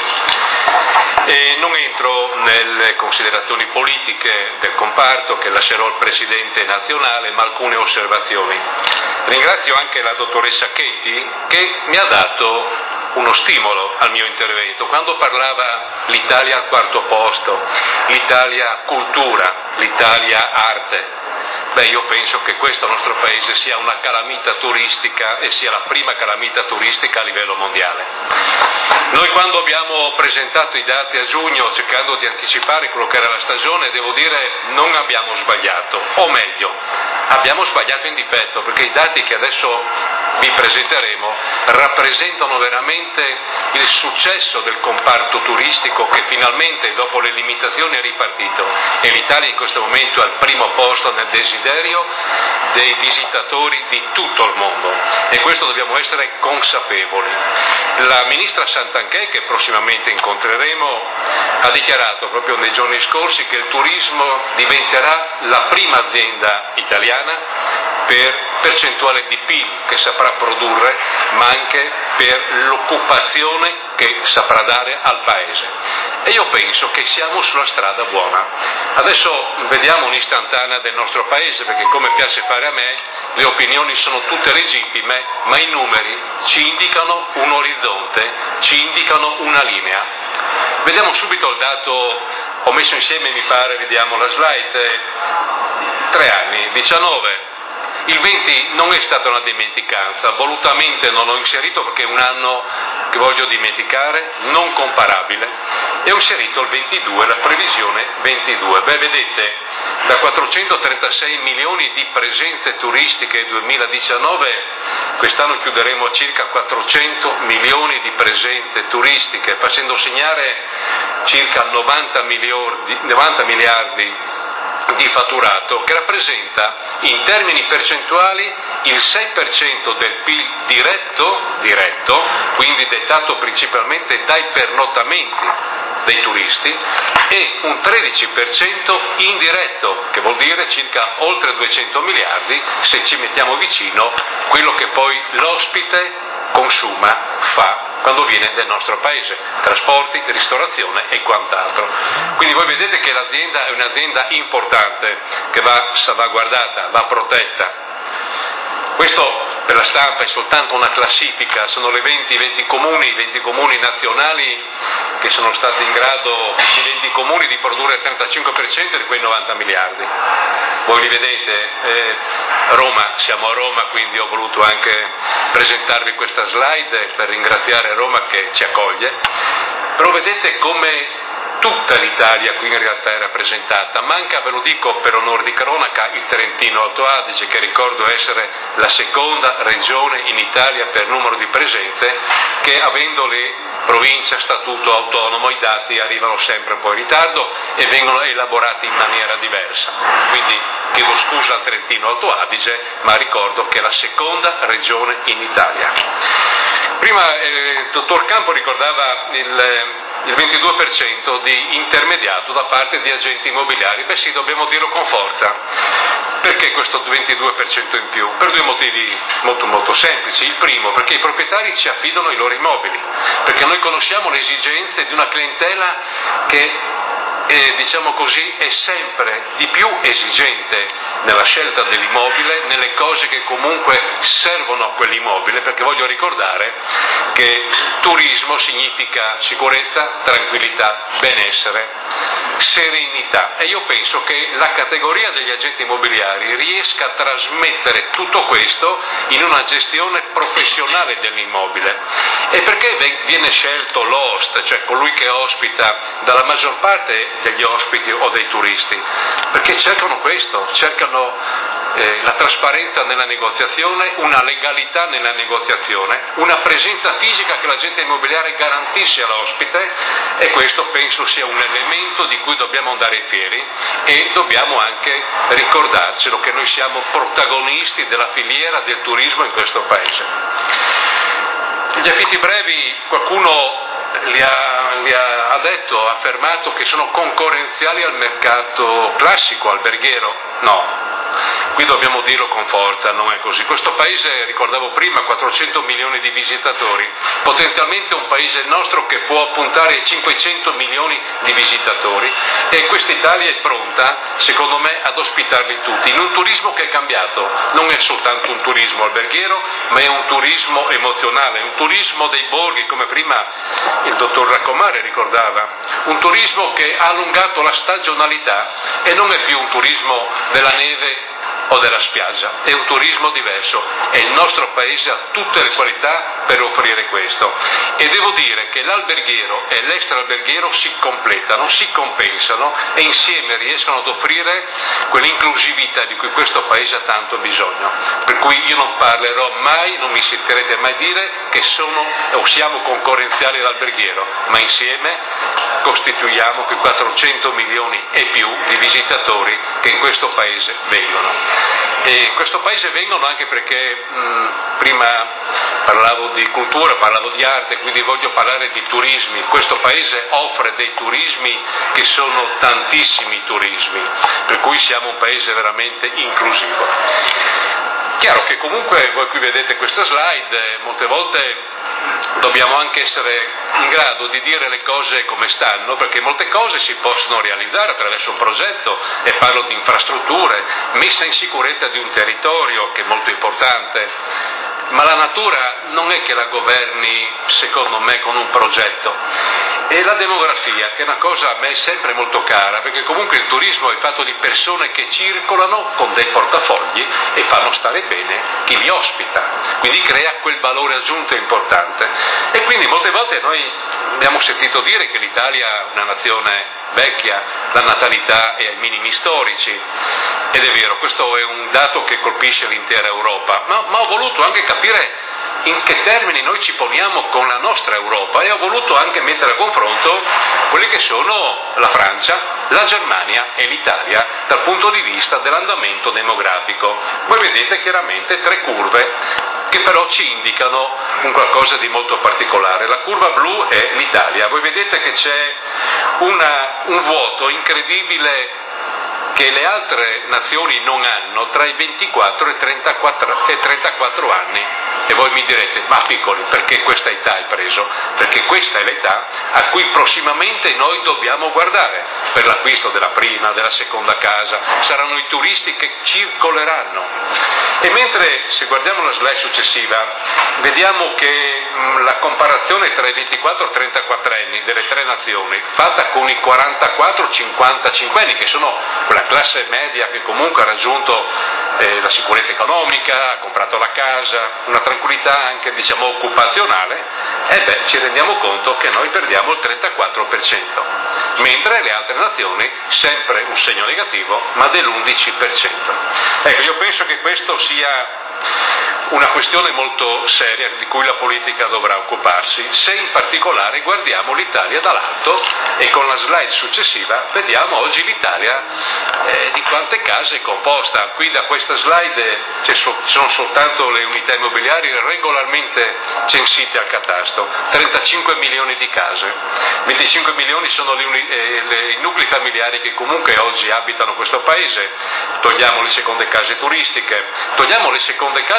E non entro nelle considerazioni politiche del comparto che lascerò al Presidente nazionale, ma alcune osservazioni. Ringrazio anche la dottoressa Chetti che mi ha dato uno stimolo al mio intervento. Quando parlava l'Italia al quarto posto, l'Italia cultura, l'Italia arte, io penso che questo nostro paese sia una calamita turistica e sia la prima calamita turistica a livello mondiale. Noi quando abbiamo presentato i dati a giugno cercando di anticipare quello che era la stagione, devo dire non abbiamo sbagliato, o meglio, abbiamo sbagliato in difetto, perché i dati che adesso vi presenteremo rappresentano veramente il successo del comparto turistico che finalmente dopo le limitazioni è ripartito e l'Italia in questo momento è al primo posto nel desiderio dei visitatori di tutto il mondo e questo dobbiamo essere consapevoli. La ministra Santanchè, che prossimamente incontreremo, ha dichiarato proprio nei giorni scorsi che il turismo diventerà la prima azienda italiana per percentuale di PIL che saprà produrre, ma anche per l'occupazione che saprà dare al Paese. E io penso che siamo sulla strada buona. Adesso vediamo un'istantanea del nostro Paese, perché come piace fare a me, le opinioni sono tutte legittime, ma i numeri ci indicano un orizzonte, ci indicano una linea. Vediamo subito il dato, ho messo insieme, mi pare, vediamo la slide, 3 anni, 19. Il 20 non è stata una dimenticanza, volutamente non l'ho inserito perché è un anno che voglio dimenticare, non comparabile, e ho inserito il 22, la previsione 22. Vedete, da 436 milioni di presenze turistiche 2019, quest'anno chiuderemo a circa 400 milioni di presenze turistiche, facendo segnare circa 90 miliardi di fatturato, che rappresenta in termini percentuali il 6% del PIL diretto, quindi dettato principalmente dai pernottamenti dei turisti, e un 13% indiretto, che vuol dire circa oltre 200 miliardi se ci mettiamo vicino quello che poi l'ospite consuma, fa quando viene nel nostro paese, trasporti, ristorazione e quant'altro. Quindi voi vedete che l'azienda è un'azienda importante che va salvaguardata, va protetta. Questo per la stampa è soltanto una classifica, sono i 20 comuni nazionali che sono stati in grado, i 20 comuni, di produrre il 35% di quei 90 miliardi. Voi li vedete, Roma, siamo a Roma, quindi ho voluto anche presentarvi questa slide per ringraziare Roma che ci accoglie, però vedete come tutta l'Italia qui in realtà è rappresentata, manca, ve lo dico per onore di cronaca, il Trentino Alto Adige, che ricordo essere la seconda regione in Italia per numero di presenze, che avendo le province a statuto autonomo i dati arrivano sempre un po' in ritardo e vengono elaborati in maniera diversa. Quindi chiedo scusa al Trentino Alto Adige, ma ricordo che è la seconda regione in Italia. Prima il dottor Campo ricordava il 22% di intermediato da parte di agenti immobiliari. Beh sì, dobbiamo dirlo con forza. Perché questo 22% in più? Per 2 motivi molto molto semplici. Il primo, perché i proprietari ci affidano i loro immobili, perché noi conosciamo le esigenze di una clientela che diciamo così, è sempre di più esigente nella scelta dell'immobile, nelle cose che comunque servono a quell'immobile, perché voglio ricordare che turismo significa sicurezza, tranquillità, benessere, serenità, e io penso che la categoria degli agenti immobiliari riesca a trasmettere tutto questo in una gestione professionale dell'immobile. E perché viene scelto l'host, cioè colui che ospita, dalla maggior parte degli ospiti o dei turisti? Perché cercano questo, cercano la trasparenza nella negoziazione, una legalità nella negoziazione, una presenza fisica che l'agente immobiliare garantisce all'ospite, e questo penso sia un elemento di cui dobbiamo andare fieri, e dobbiamo anche ricordarcelo che noi siamo protagonisti della filiera del turismo in questo paese. Gli affitti brevi, qualcuno ha detto, ha affermato che sono concorrenziali al mercato classico, alberghiero. No, qui dobbiamo dirlo con forza, non è così. Questo paese, ricordavo prima, 400 milioni di visitatori, potenzialmente un paese il nostro che può puntare ai 500 milioni di visitatori, e questa Italia è pronta, secondo me, ad ospitarli tutti, in un turismo che è cambiato. Non è soltanto un turismo alberghiero, ma è un turismo emozionale, un turismo dei borghi, come prima il dottor Raccomare ricordava, un turismo che ha allungato la stagionalità e non è più un turismo della neve o della spiaggia, è un turismo diverso, e il nostro paese ha tutte le qualità per offrire questo. E devo dire che l'alberghiero e l'extraalberghiero si completano, si compensano, e insieme riescono ad offrire quell'inclusività di cui questo paese ha tanto bisogno. Per cui io non parlerò mai, non mi sentirete mai dire che sono o siamo concorrenziali all'alberghiero, ma insieme costituiamo quei 400 milioni e più di visitatori che in questo paese vengono. E in questo paese vengono anche perché prima parlavo di cultura, parlavo di arte, quindi voglio parlare di turismi. Questo paese offre dei turismi che sono tantissimi turismi, per cui siamo un paese veramente inclusivo. Chiaro che comunque voi qui vedete questa slide, molte volte dobbiamo anche essere in grado di dire le cose come stanno, perché molte cose si possono realizzare attraverso un progetto, e parlo di infrastrutture, messa in sicurezza di un territorio che è molto importante, ma la natura non è che la governi, secondo me, con un progetto. E la demografia, che è una cosa a me sempre molto cara, perché comunque il turismo è fatto di persone che circolano con dei portafogli e fanno stare bene chi li ospita, quindi crea quel valore aggiunto importante. E quindi molte volte noi abbiamo sentito dire che l'Italia è una nazione vecchia, la natalità è ai minimi storici, ed è vero, questo è un dato che colpisce l'intera Europa, ma ho voluto anche capire in che termini noi ci poniamo con la nostra Europa, e ho voluto anche mettere a confronto quelli che sono la Francia, la Germania e l'Italia dal punto di vista dell'andamento demografico. Voi vedete chiaramente tre curve che però ci indicano un qualcosa di molto particolare. La curva blu è l'Italia, voi vedete che c'è un vuoto incredibile che le altre nazioni non hanno tra i 24 e 34 anni. E voi mi direte, ma piccoli, perché questa età hai preso? Perché questa è l'età a cui prossimamente noi dobbiamo guardare per l'acquisto della prima, della seconda casa. Saranno i turisti che circoleranno. E mentre, se guardiamo la slide successiva, vediamo che la comparazione tra i 24 e 34 anni delle tre nazioni, fatta con i 44-55 anni, che sono quella classe media che comunque ha raggiunto la sicurezza economica, ha comprato la casa, una tranquillità anche diciamo occupazionale, ci rendiamo conto che noi perdiamo il 34%, mentre le altre nazioni sempre un segno negativo, ma dell'11%. Ecco, io penso che questo sia una questione molto seria di cui la politica dovrà occuparsi, se in particolare guardiamo l'Italia dall'alto, e con la slide successiva vediamo oggi l'Italia di quante case è composta. Qui da questa slide sono soltanto le unità immobiliari regolarmente censite al catasto, 35 milioni di case, 25 milioni sono i nuclei familiari che comunque oggi abitano questo paese, togliamo le seconde case turistiche, togliamo le seconde case occupate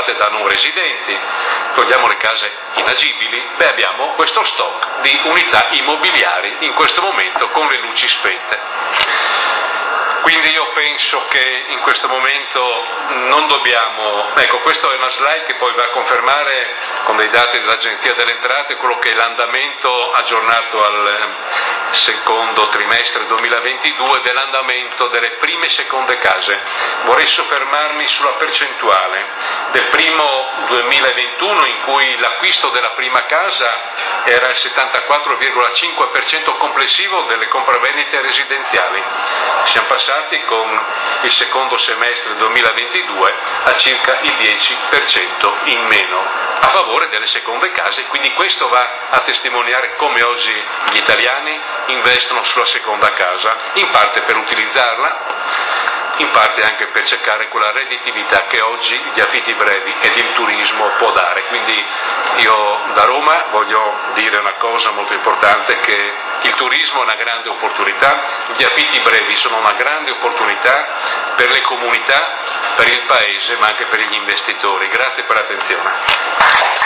occupate da non residenti, togliamo le case inagibili, abbiamo questo stock di unità immobiliari in questo momento con le luci spente. Quindi io penso che in questo momento non dobbiamo, ecco, questa è una slide che poi va a confermare con dei dati dell'Agenzia delle Entrate quello che è l'andamento aggiornato al secondo trimestre 2022 dell'andamento delle prime e seconde case. Vorrei soffermarmi sulla percentuale del primo 2021 in cui l'acquisto della prima casa era il 74,5% complessivo delle compravendite residenziali. Siamo passati con il secondo semestre 2022 a circa il 10% in meno a favore delle seconde case, quindi questo va a testimoniare come oggi gli italiani investono sulla seconda casa, in parte per utilizzarla, in parte anche per cercare quella redditività che oggi gli affitti brevi ed il turismo può dare. Quindi io da Roma voglio dire una cosa molto importante, che il turismo è una grande opportunità, gli affitti brevi sono una grande opportunità per le comunità, per il paese, ma anche per gli investitori. Grazie per l'attenzione.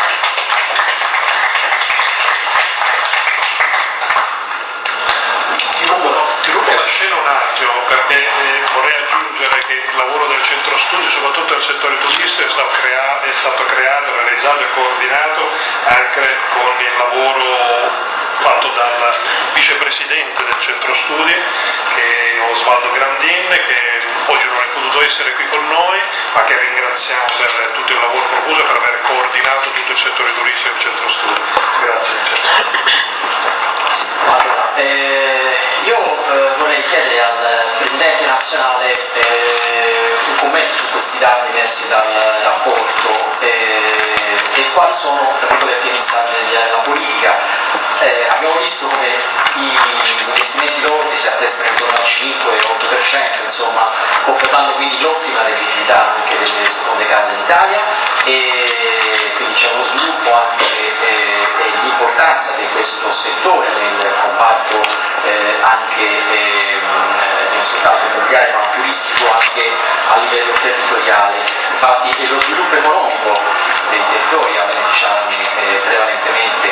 Ti rubo la scena un attimo perché vorrei aggiungere che il lavoro del centro studi, soprattutto nel settore turistico, è stato creato, realizzato e coordinato anche con il lavoro fatto dal vicepresidente del centro studi, che è Osvaldo Grandin, che oggi non è potuto essere qui con noi, ma che ringraziamo per tutto il lavoro profuso e per aver coordinato tutto il settore turistico del centro studi. Grazie. Allora, io vorrei chiedere al Presidente nazionale un commento su questi dati emersi dal rapporto e quali sono, tra virgolette, i messaggi della politica. Abbiamo visto come gli investimenti lordi si attestano intorno al 5-8%, insomma, confermando quindi l'ottima redditività anche delle seconde case in Italia, e quindi c'è uno sviluppo anche e l'importanza di questo settore nel comparto anche non soltanto immobiliare ma turistico anche a livello territoriale. Infatti lo sviluppo economico dei territori a beneficiarne prevalentemente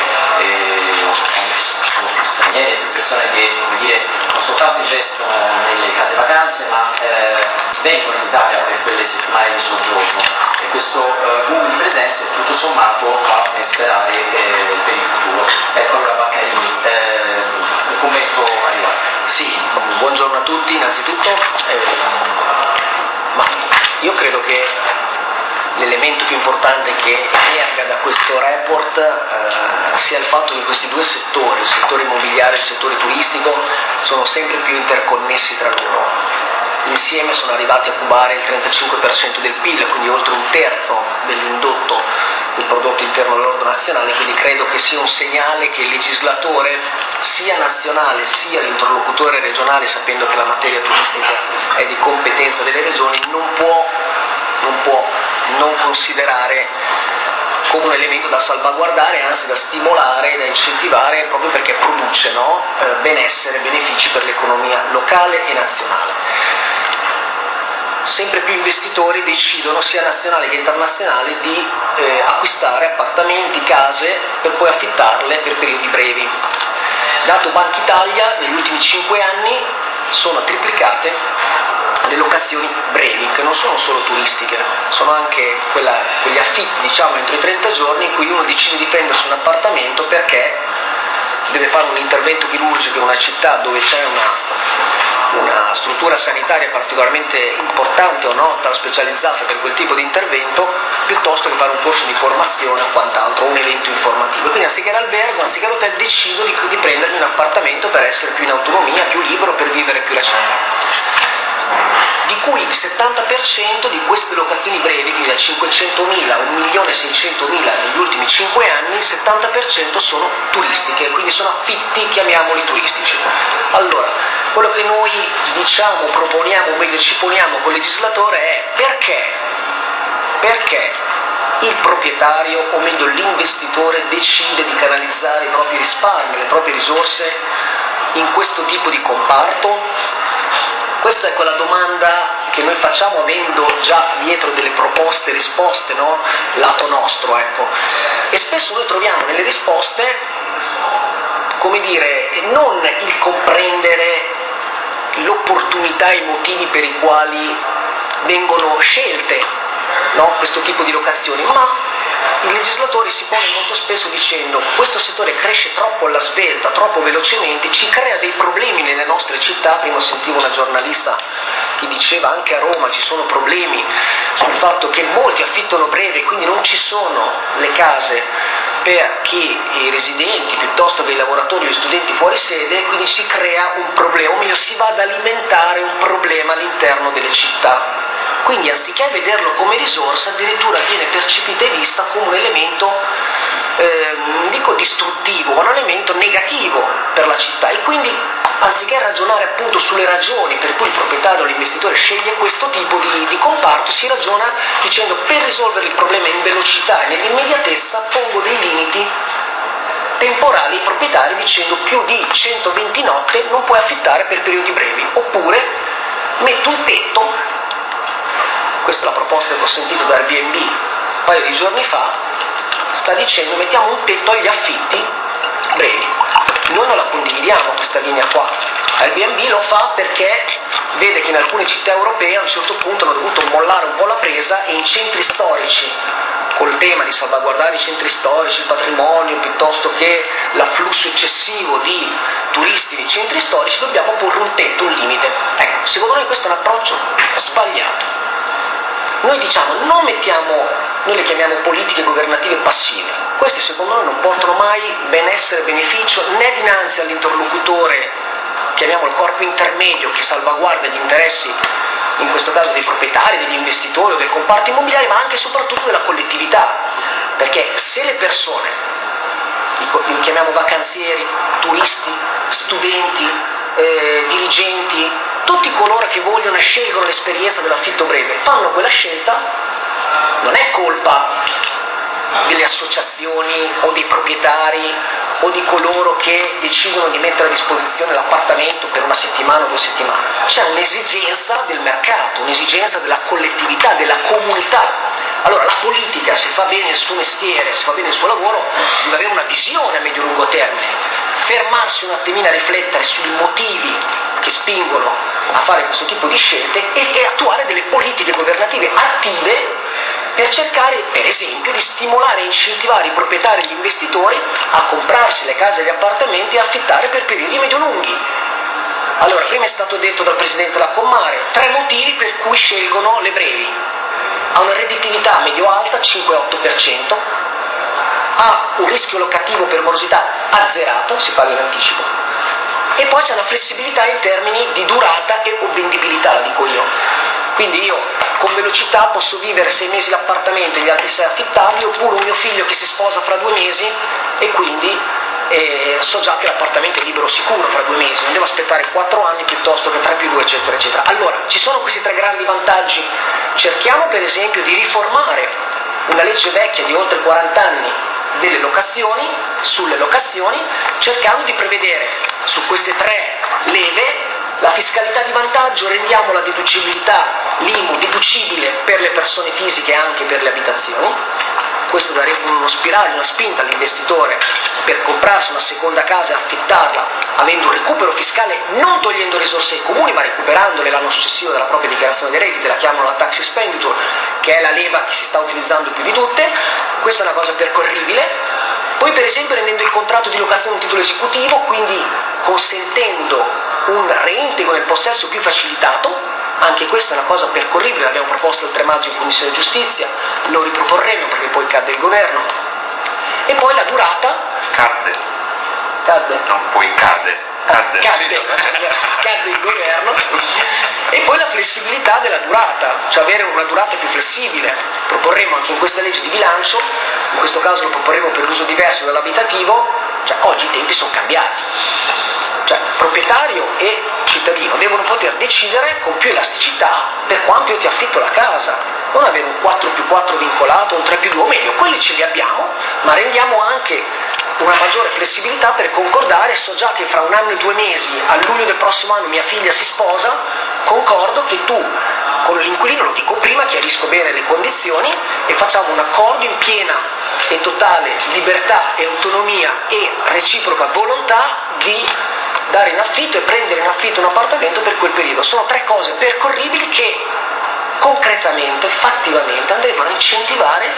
sono più stranieri, più persone che, come dire, non soltanto investono nelle case vacanze ma vengono in Italia per quelle settimane di soggiorno, e questo boom di presenze tutto sommato fa ben sperare per il futuro. Ecco, allora Baccarini, un commento a riguardo. Sì, buongiorno a tutti innanzitutto, ma io credo che l'elemento più importante che emerga da questo report sia il fatto che questi due settori, il settore immobiliare e il settore turistico, sono sempre più interconnessi tra loro. Insieme sono arrivati a cubare il 35% del PIL, quindi oltre un terzo dell'indotto del prodotto interno lordo nazionale, quindi credo che sia un segnale che il legislatore, sia nazionale sia l'interlocutore regionale, sapendo che la materia turistica è di competenza delle regioni, non può non considerare come un elemento da salvaguardare, anzi da stimolare, da incentivare, proprio perché produce benessere, benefici per l'economia locale e nazionale. Sempre più investitori decidono, sia nazionali che internazionali, di acquistare appartamenti, case, per poi affittarle per periodi brevi. Dato Banca Italia, negli ultimi 5 anni sono triplicate le locazioni brevi, che non sono solo turistiche, sono anche quegli affitti, entro i 30 giorni, in cui uno decide di prendersi un appartamento perché deve fare un intervento chirurgico in una città dove c'è una struttura sanitaria particolarmente importante o nota, specializzata per quel tipo di intervento, piuttosto che fare un corso di formazione o quant'altro, un evento informativo. Quindi anziché l'albergo, anziché l'hotel, decido di prendermi un appartamento per essere più in autonomia, più libero, per vivere più la città. Di cui il 70% di queste locazioni brevi, quindi da 500.000 a 1.600.000 negli ultimi 5 anni, il 70% sono turistiche, quindi sono affitti, chiamiamoli turistici. Allora, quello che noi diciamo, proponiamo, o meglio ci poniamo col legislatore è perché il proprietario, o meglio l'investitore, decide di canalizzare i propri risparmi, le proprie risorse in questo tipo di comparto? Questa è quella domanda che noi facciamo avendo già dietro delle proposte, risposte, no? Lato nostro, ecco. E spesso noi troviamo nelle risposte, come dire, non il comprendere l'opportunità e i motivi per i quali vengono scelte, no? Questo tipo di locazioni, ma il legislatore si pone molto spesso dicendo questo settore cresce troppo alla svelta, troppo velocemente, ci crea dei problemi nelle nostre città. Prima sentivo una giornalista che diceva anche a Roma ci sono problemi sul fatto che molti affittano breve, quindi non ci sono le case per chi i residenti piuttosto che i lavoratori o gli studenti fuori sede, quindi si crea un problema, o meglio si va ad alimentare un problema all'interno delle città. Quindi anziché vederlo come risorsa, addirittura viene percepita e vista come un elemento, non dico distruttivo, ma un elemento negativo per la città. E quindi anziché ragionare appunto sulle ragioni per cui il proprietario o l'investitore sceglie questo tipo di comparto, si ragiona dicendo per risolvere il problema in velocità e nell'immediatezza pongo dei limiti temporali ai proprietari dicendo più di 120 notte non puoi affittare per periodi brevi, oppure metto un tetto. Questa è la proposta che ho sentito da Airbnb un paio di giorni fa, sta dicendo mettiamo un tetto agli affitti brevi. Noi non la condividiamo questa linea qua. Airbnb lo fa perché vede che in alcune città europee a un certo punto hanno dovuto mollare un po' la presa e in centri storici, col tema di salvaguardare i centri storici, il patrimonio, piuttosto che l'afflusso eccessivo di turisti nei centri storici, dobbiamo porre un tetto, un limite. Ecco, secondo noi questo è un approccio sbagliato. Noi diciamo, noi le chiamiamo politiche governative passive. Queste secondo noi non portano mai benessere e beneficio né dinanzi all'interlocutore, chiamiamolo corpo intermedio, che salvaguarda gli interessi, in questo caso dei proprietari, degli investitori o del comparto immobiliare, ma anche e soprattutto della collettività. Perché se le persone, li chiamiamo vacanzieri, turisti, studenti, dirigenti, tutti coloro che vogliono e scelgono l'esperienza dell'affitto breve, fanno quella scelta, non è colpa delle associazioni o dei proprietari o di coloro che decidono di mettere a disposizione l'appartamento per una settimana o 2 settimane. C'è un'esigenza del mercato, un'esigenza della collettività, della comunità. Allora la politica, se fa bene il suo mestiere, se fa bene il suo lavoro, deve avere una visione a medio-lungo termine, fermarsi un attimino a riflettere sui motivi che spingono a fare questo tipo di scelte e attuare delle politiche governative attive per cercare, per esempio, di stimolare e incentivare i proprietari e gli investitori a comprarsi le case e gli appartamenti e affittare per periodi medio-lunghi. Allora, prima è stato detto dal Presidente della Commare, 3 motivi per cui scelgono le brevi. Ha una redditività medio-alta, 5-8%, ha un rischio locativo per morosità azzerato, si paga in anticipo, e poi c'è una flessibilità in termini di durata e o vendibilità, la dico io. Quindi io con velocità posso vivere 6 mesi l'appartamento e gli altri 6 affittarli, oppure un mio figlio che si sposa fra 2 mesi e quindi so già che l'appartamento è libero sicuro fra 2 mesi, non devo aspettare 4 anni piuttosto che 3+2 eccetera eccetera. Allora ci sono questi 3 grandi vantaggi. Cerchiamo per esempio di riformare una legge vecchia di oltre 40 anni delle locazioni, sulle locazioni, cercando di prevedere su queste 3 leve la fiscalità di vantaggio, rendiamo la deducibilità l'IMU deducibile per le persone fisiche e anche per le abitazioni. Questo darebbe uno spiraglio, una spinta all'investitore per comprarsi una seconda casa e affittarla, avendo un recupero fiscale, non togliendo risorse ai comuni, ma recuperandole l'anno successivo dalla propria dichiarazione dei redditi, la chiamano la tax expenditure, che è la leva che si sta utilizzando più di tutte. Questa è una cosa percorribile. Poi per esempio rendendo il contratto di locazione un titolo esecutivo, quindi consentendo un reintegro nel possesso più facilitato. Anche questa è una cosa percorribile, l'abbiamo proposto il 3 maggio in Commissione Giustizia, lo riproporremo perché poi cadde il governo. E poi la durata. Cadde. Non poi cade. Cadde il governo. E poi la flessibilità della durata, cioè avere una durata più flessibile. Proporremo anche in questa legge di bilancio, in questo caso lo proporremo per l'uso diverso dell'abitativo, cioè oggi i tempi sono cambiati. Cioè proprietario e cittadino devono poter decidere con più elasticità per quanto io ti affitto la casa, non avere un 4+4 vincolato, un 3+2, o meglio, quelli ce li abbiamo, ma rendiamo anche una maggiore flessibilità per concordare. So già che fra 1 anno e 2 mesi, a luglio del prossimo anno mia figlia si sposa, concordo che tu con l'inquilino, lo dico prima, chiarisco bene le condizioni e facciamo un accordo in piena e totale libertà e autonomia e reciproca volontà di dare in affitto e prendere in affitto un appartamento per quel periodo. Sono 3 cose percorribili che concretamente, fattivamente andrebbero a incentivare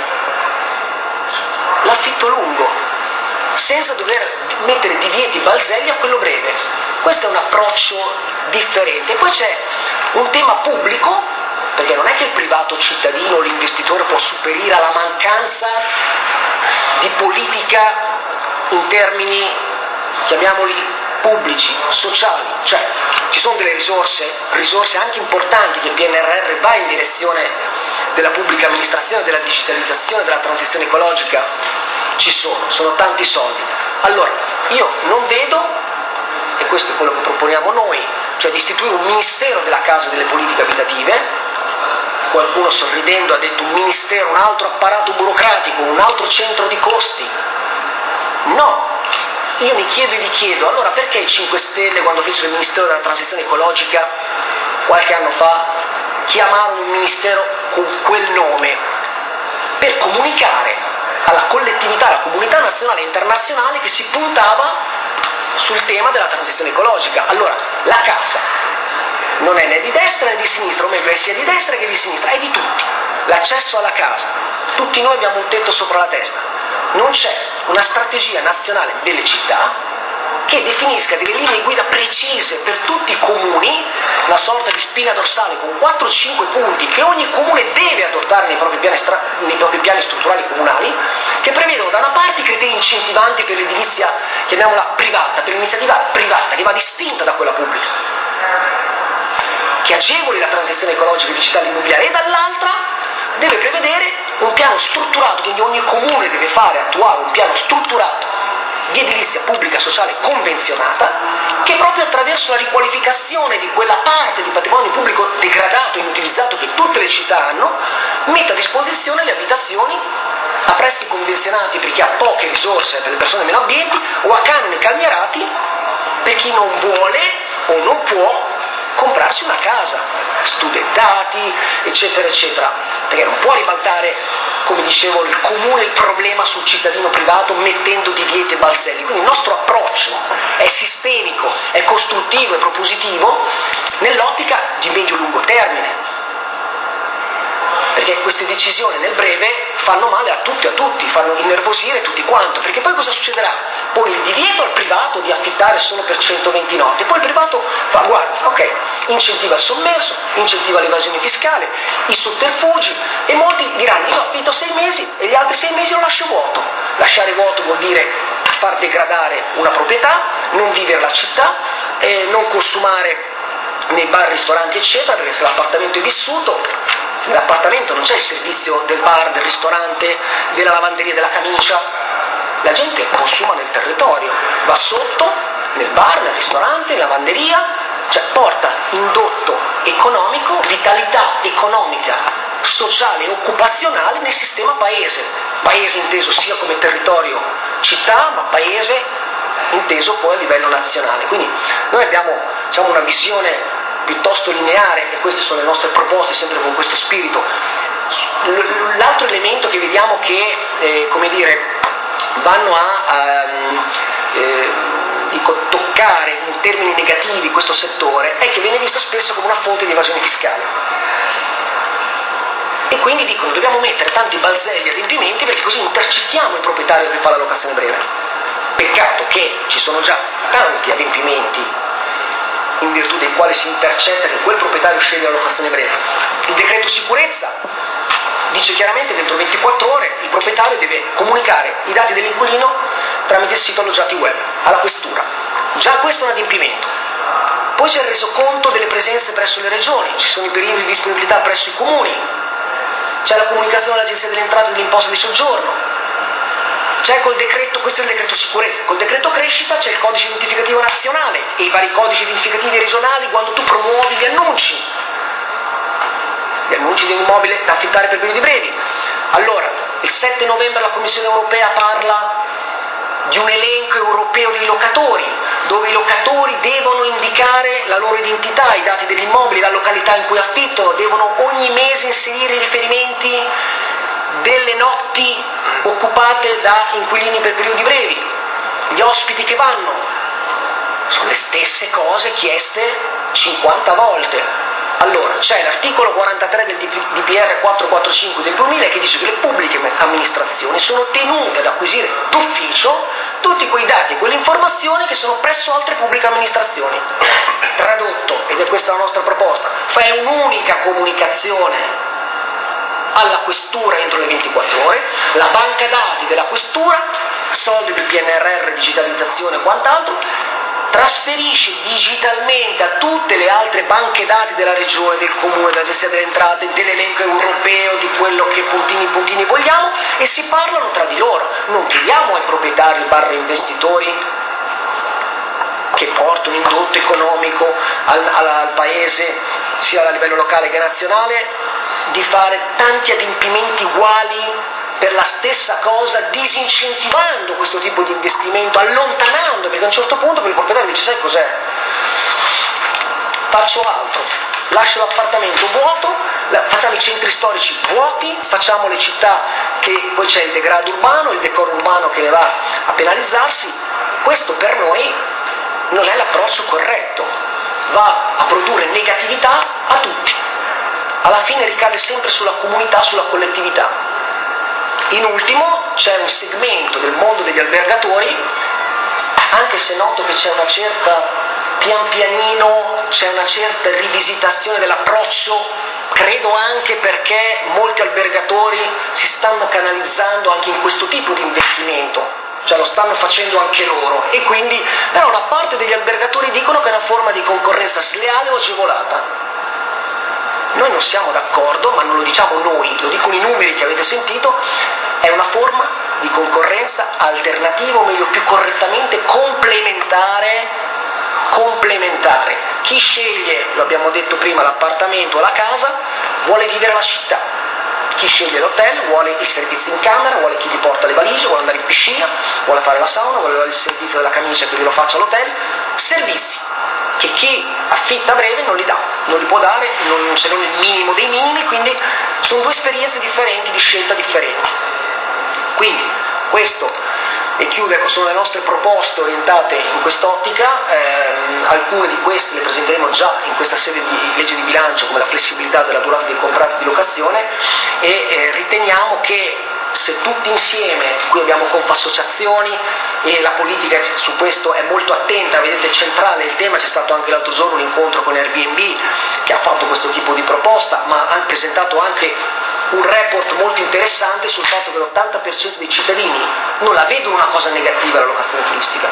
l'affitto lungo, senza dover mettere divieti balzelli a quello breve. Questo è un approccio differente. Poi c'è un tema pubblico, perché non è che il privato cittadino o l'investitore può superare alla mancanza di politica in termini, chiamiamoli, pubblici, sociali, cioè ci sono delle risorse anche importanti che il PNRR va in direzione della pubblica amministrazione, della digitalizzazione, della transizione ecologica, ci sono tanti soldi. Allora, io non vedo, e questo è quello che proponiamo noi, cioè di istituire un ministero della casa e delle politiche abitative. Qualcuno sorridendo ha detto un ministero, un altro apparato burocratico, un altro centro di costi. No, io mi chiedo e vi chiedo, allora perché i 5 Stelle quando fecero il Ministero della Transizione Ecologica qualche anno fa chiamarono un ministero con quel nome? Per comunicare alla collettività, alla comunità nazionale e internazionale che si puntava sul tema della transizione ecologica. Allora, la casa non è né di destra né di sinistra, o meglio è sia di destra che di sinistra, è di tutti. L'accesso alla casa, tutti noi abbiamo un tetto sopra la testa. Non c'è una strategia nazionale delle città che definisca delle linee guida precise per tutti i comuni, una sorta di spina dorsale con 4-5 punti che ogni comune deve adottare nei propri piani strutturali comunali, che prevedono da una parte i criteri incentivanti per l'edilizia, chiamiamola privata, per l'iniziativa privata che va distinta da quella pubblica, che agevoli la transizione ecologica e digitale immobiliare, e dall'altra deve prevedere un piano strutturato, quindi ogni comune deve attuare un piano strutturato di edilizia pubblica sociale convenzionata, che proprio attraverso la riqualificazione di quella parte di patrimonio pubblico degradato e inutilizzato che tutte le città hanno, metta a disposizione le abitazioni a prezzi convenzionati per chi ha poche risorse, per le persone meno abbienti, o a canoni calmierati per chi non vuole o non può comprarsi una casa, studentati, eccetera, eccetera, perché non può ribaltare, come dicevo, il comune il problema sul cittadino privato mettendo divieti e balzelli. Quindi il nostro approccio è sistemico, è costruttivo, è propositivo nell'ottica di medio-lungo termine, perché queste decisioni nel breve fanno male a tutti, fanno innervosire tutti quanti, perché poi cosa succederà? Poi il divieto al privato di affittare solo per 120 notti, poi il privato fa, guarda, ok, incentiva il sommerso, incentiva l'evasione fiscale, i sotterfugi, e molti diranno io affitto 6 mesi e gli altri 6 mesi lo lascio vuoto. Lasciare vuoto vuol dire far degradare una proprietà, non vivere la città, non consumare nei bar, ristoranti eccetera, perché se l'appartamento è vissuto, nell'appartamento non c'è il servizio del bar, del ristorante, della lavanderia, della camicia. La gente consuma nel territorio, va sotto, nel bar, nel ristorante, in lavanderia, cioè porta indotto economico, vitalità economica, sociale e occupazionale nel sistema paese. Paese inteso sia come territorio città, ma paese inteso poi a livello nazionale. Quindi noi abbiamo, diciamo, una visione piuttosto lineare, e queste sono le nostre proposte, sempre con questo spirito. L'altro elemento che vediamo che, come dire, vanno a toccare in termini negativi questo settore è che viene visto spesso come una fonte di evasione fiscale, e quindi dicono dobbiamo mettere tanti balzelli e adempimenti perché così intercettiamo il proprietario che fa la locazione breve. Peccato che ci sono già tanti adempimenti in virtù dei quali si intercetta che quel proprietario sceglie la locazione breve. Il decreto sicurezza dice chiaramente che entro 24 ore il proprietario deve comunicare i dati dell'inquilino tramite il sito alloggiati web alla questura. Già questo è un adempimento. Poi c'è il resoconto delle presenze presso le regioni, ci sono i periodi di disponibilità presso i comuni, c'è la comunicazione all'Agenzia delle Entrate dell'imposta di soggiorno, c'è col decreto, questo è il decreto sicurezza, col decreto crescita c'è il codice identificativo nazionale e i vari codici identificativi regionali quando tu promuovi gli annunci di un immobile da affittare per periodi brevi. Allora, il 7 novembre la Commissione europea parla di un elenco europeo dei locatori, dove i locatori devono indicare la loro identità, i dati degli immobili, la località in cui affittano, devono ogni mese inserire i riferimenti delle notti occupate da inquilini per periodi brevi, gli ospiti che vanno, sono le stesse cose chieste 50 volte. Allora, c'è l'articolo 43 del DPR 445 del 2000 che dice che le pubbliche amministrazioni sono tenute ad acquisire d'ufficio tutti quei dati e quelle informazioni che sono presso altre pubbliche amministrazioni. Tradotto, ed è questa la nostra proposta, fai un'unica comunicazione alla questura entro le 24 ore, la banca dati della questura, soldi del PNRR, digitalizzazione e quant'altro, trasferisce digitalmente a tutte le altre banche dati della regione, del comune, dell'agenzia delle entrate, dell'elenco europeo, di quello che puntini vogliamo, e si parlano tra di loro. Non chiediamo ai proprietari / investitori che portano indotto economico al paese, sia a livello locale che nazionale, di fare tanti adempimenti uguali per la stessa cosa, disincentivando questo tipo di investimento, allontanando, perché a un certo punto per il proprietario dice: sai cos'è? Faccio altro, lascio l'appartamento vuoto, facciamo i centri storici vuoti, facciamo le città che poi c'è il degrado urbano, il decoro urbano che ne va a penalizzarsi. Questo per noi non è l'approccio corretto, va a produrre negatività a tutti, alla fine ricade sempre sulla comunità, sulla collettività. In ultimo c'è un segmento del mondo degli albergatori, anche se noto che c'è una certa, pian pianino, c'è una certa rivisitazione dell'approccio, credo anche perché molti albergatori si stanno canalizzando anche in questo tipo di investimento, cioè lo stanno facendo anche loro, e quindi però una parte degli albergatori dicono che è una forma di concorrenza sleale o agevolata. Noi non siamo d'accordo, ma non lo diciamo noi, lo dicono i numeri che avete sentito, è una forma di concorrenza alternativa, o meglio più correttamente complementare. Chi sceglie, lo abbiamo detto prima, l'appartamento o la casa, vuole vivere la città. Chi sceglie l'hotel vuole il servizio in camera, vuole chi gli porta le valigie, vuole andare in piscina, vuole fare la sauna, vuole il servizio della camicia che glielo faccia all'hotel, servizi che chi affitta a breve non li dà, non li può dare, se non il minimo dei minimi, quindi sono due esperienze differenti, di scelta differenti. Quindi questo, e chiudo, sono le nostre proposte orientate in quest'ottica, alcune di queste le presenteremo già in questa sede di legge di bilancio, come la flessibilità della durata dei contratti di locazione, e riteniamo che se tutti insieme, qui abbiamo Confassociazioni e la politica su questo è molto attenta, vedete, centrale il tema, c'è stato anche l'altro giorno un incontro con Airbnb che ha fatto questo tipo di proposta, ma ha presentato anche un report molto interessante sul fatto che l'80% dei cittadini non la vedono una cosa negativa la locazione turistica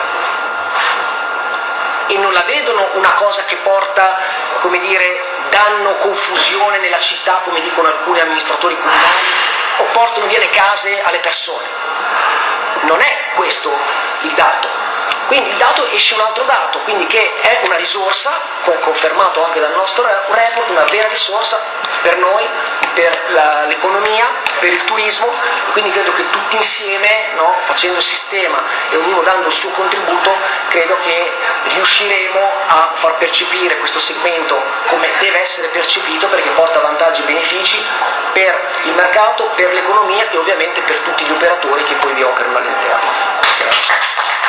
e non la vedono una cosa che porta, come dire, danno confusione nella città, come dicono alcuni amministratori comunali, o portano via le case alle persone. Non è questo il dato. Quindi il dato esce un altro dato, quindi che è una risorsa, confermato anche dal nostro report, una vera risorsa per noi, per l'economia, per il turismo, quindi credo che tutti insieme, no, facendo il sistema e ognuno dando il suo contributo, credo che riusciremo a far percepire questo segmento come deve essere percepito, perché porta vantaggi e benefici per il mercato, per l'economia e ovviamente per tutti gli operatori che poi vi operano all'interno. Grazie.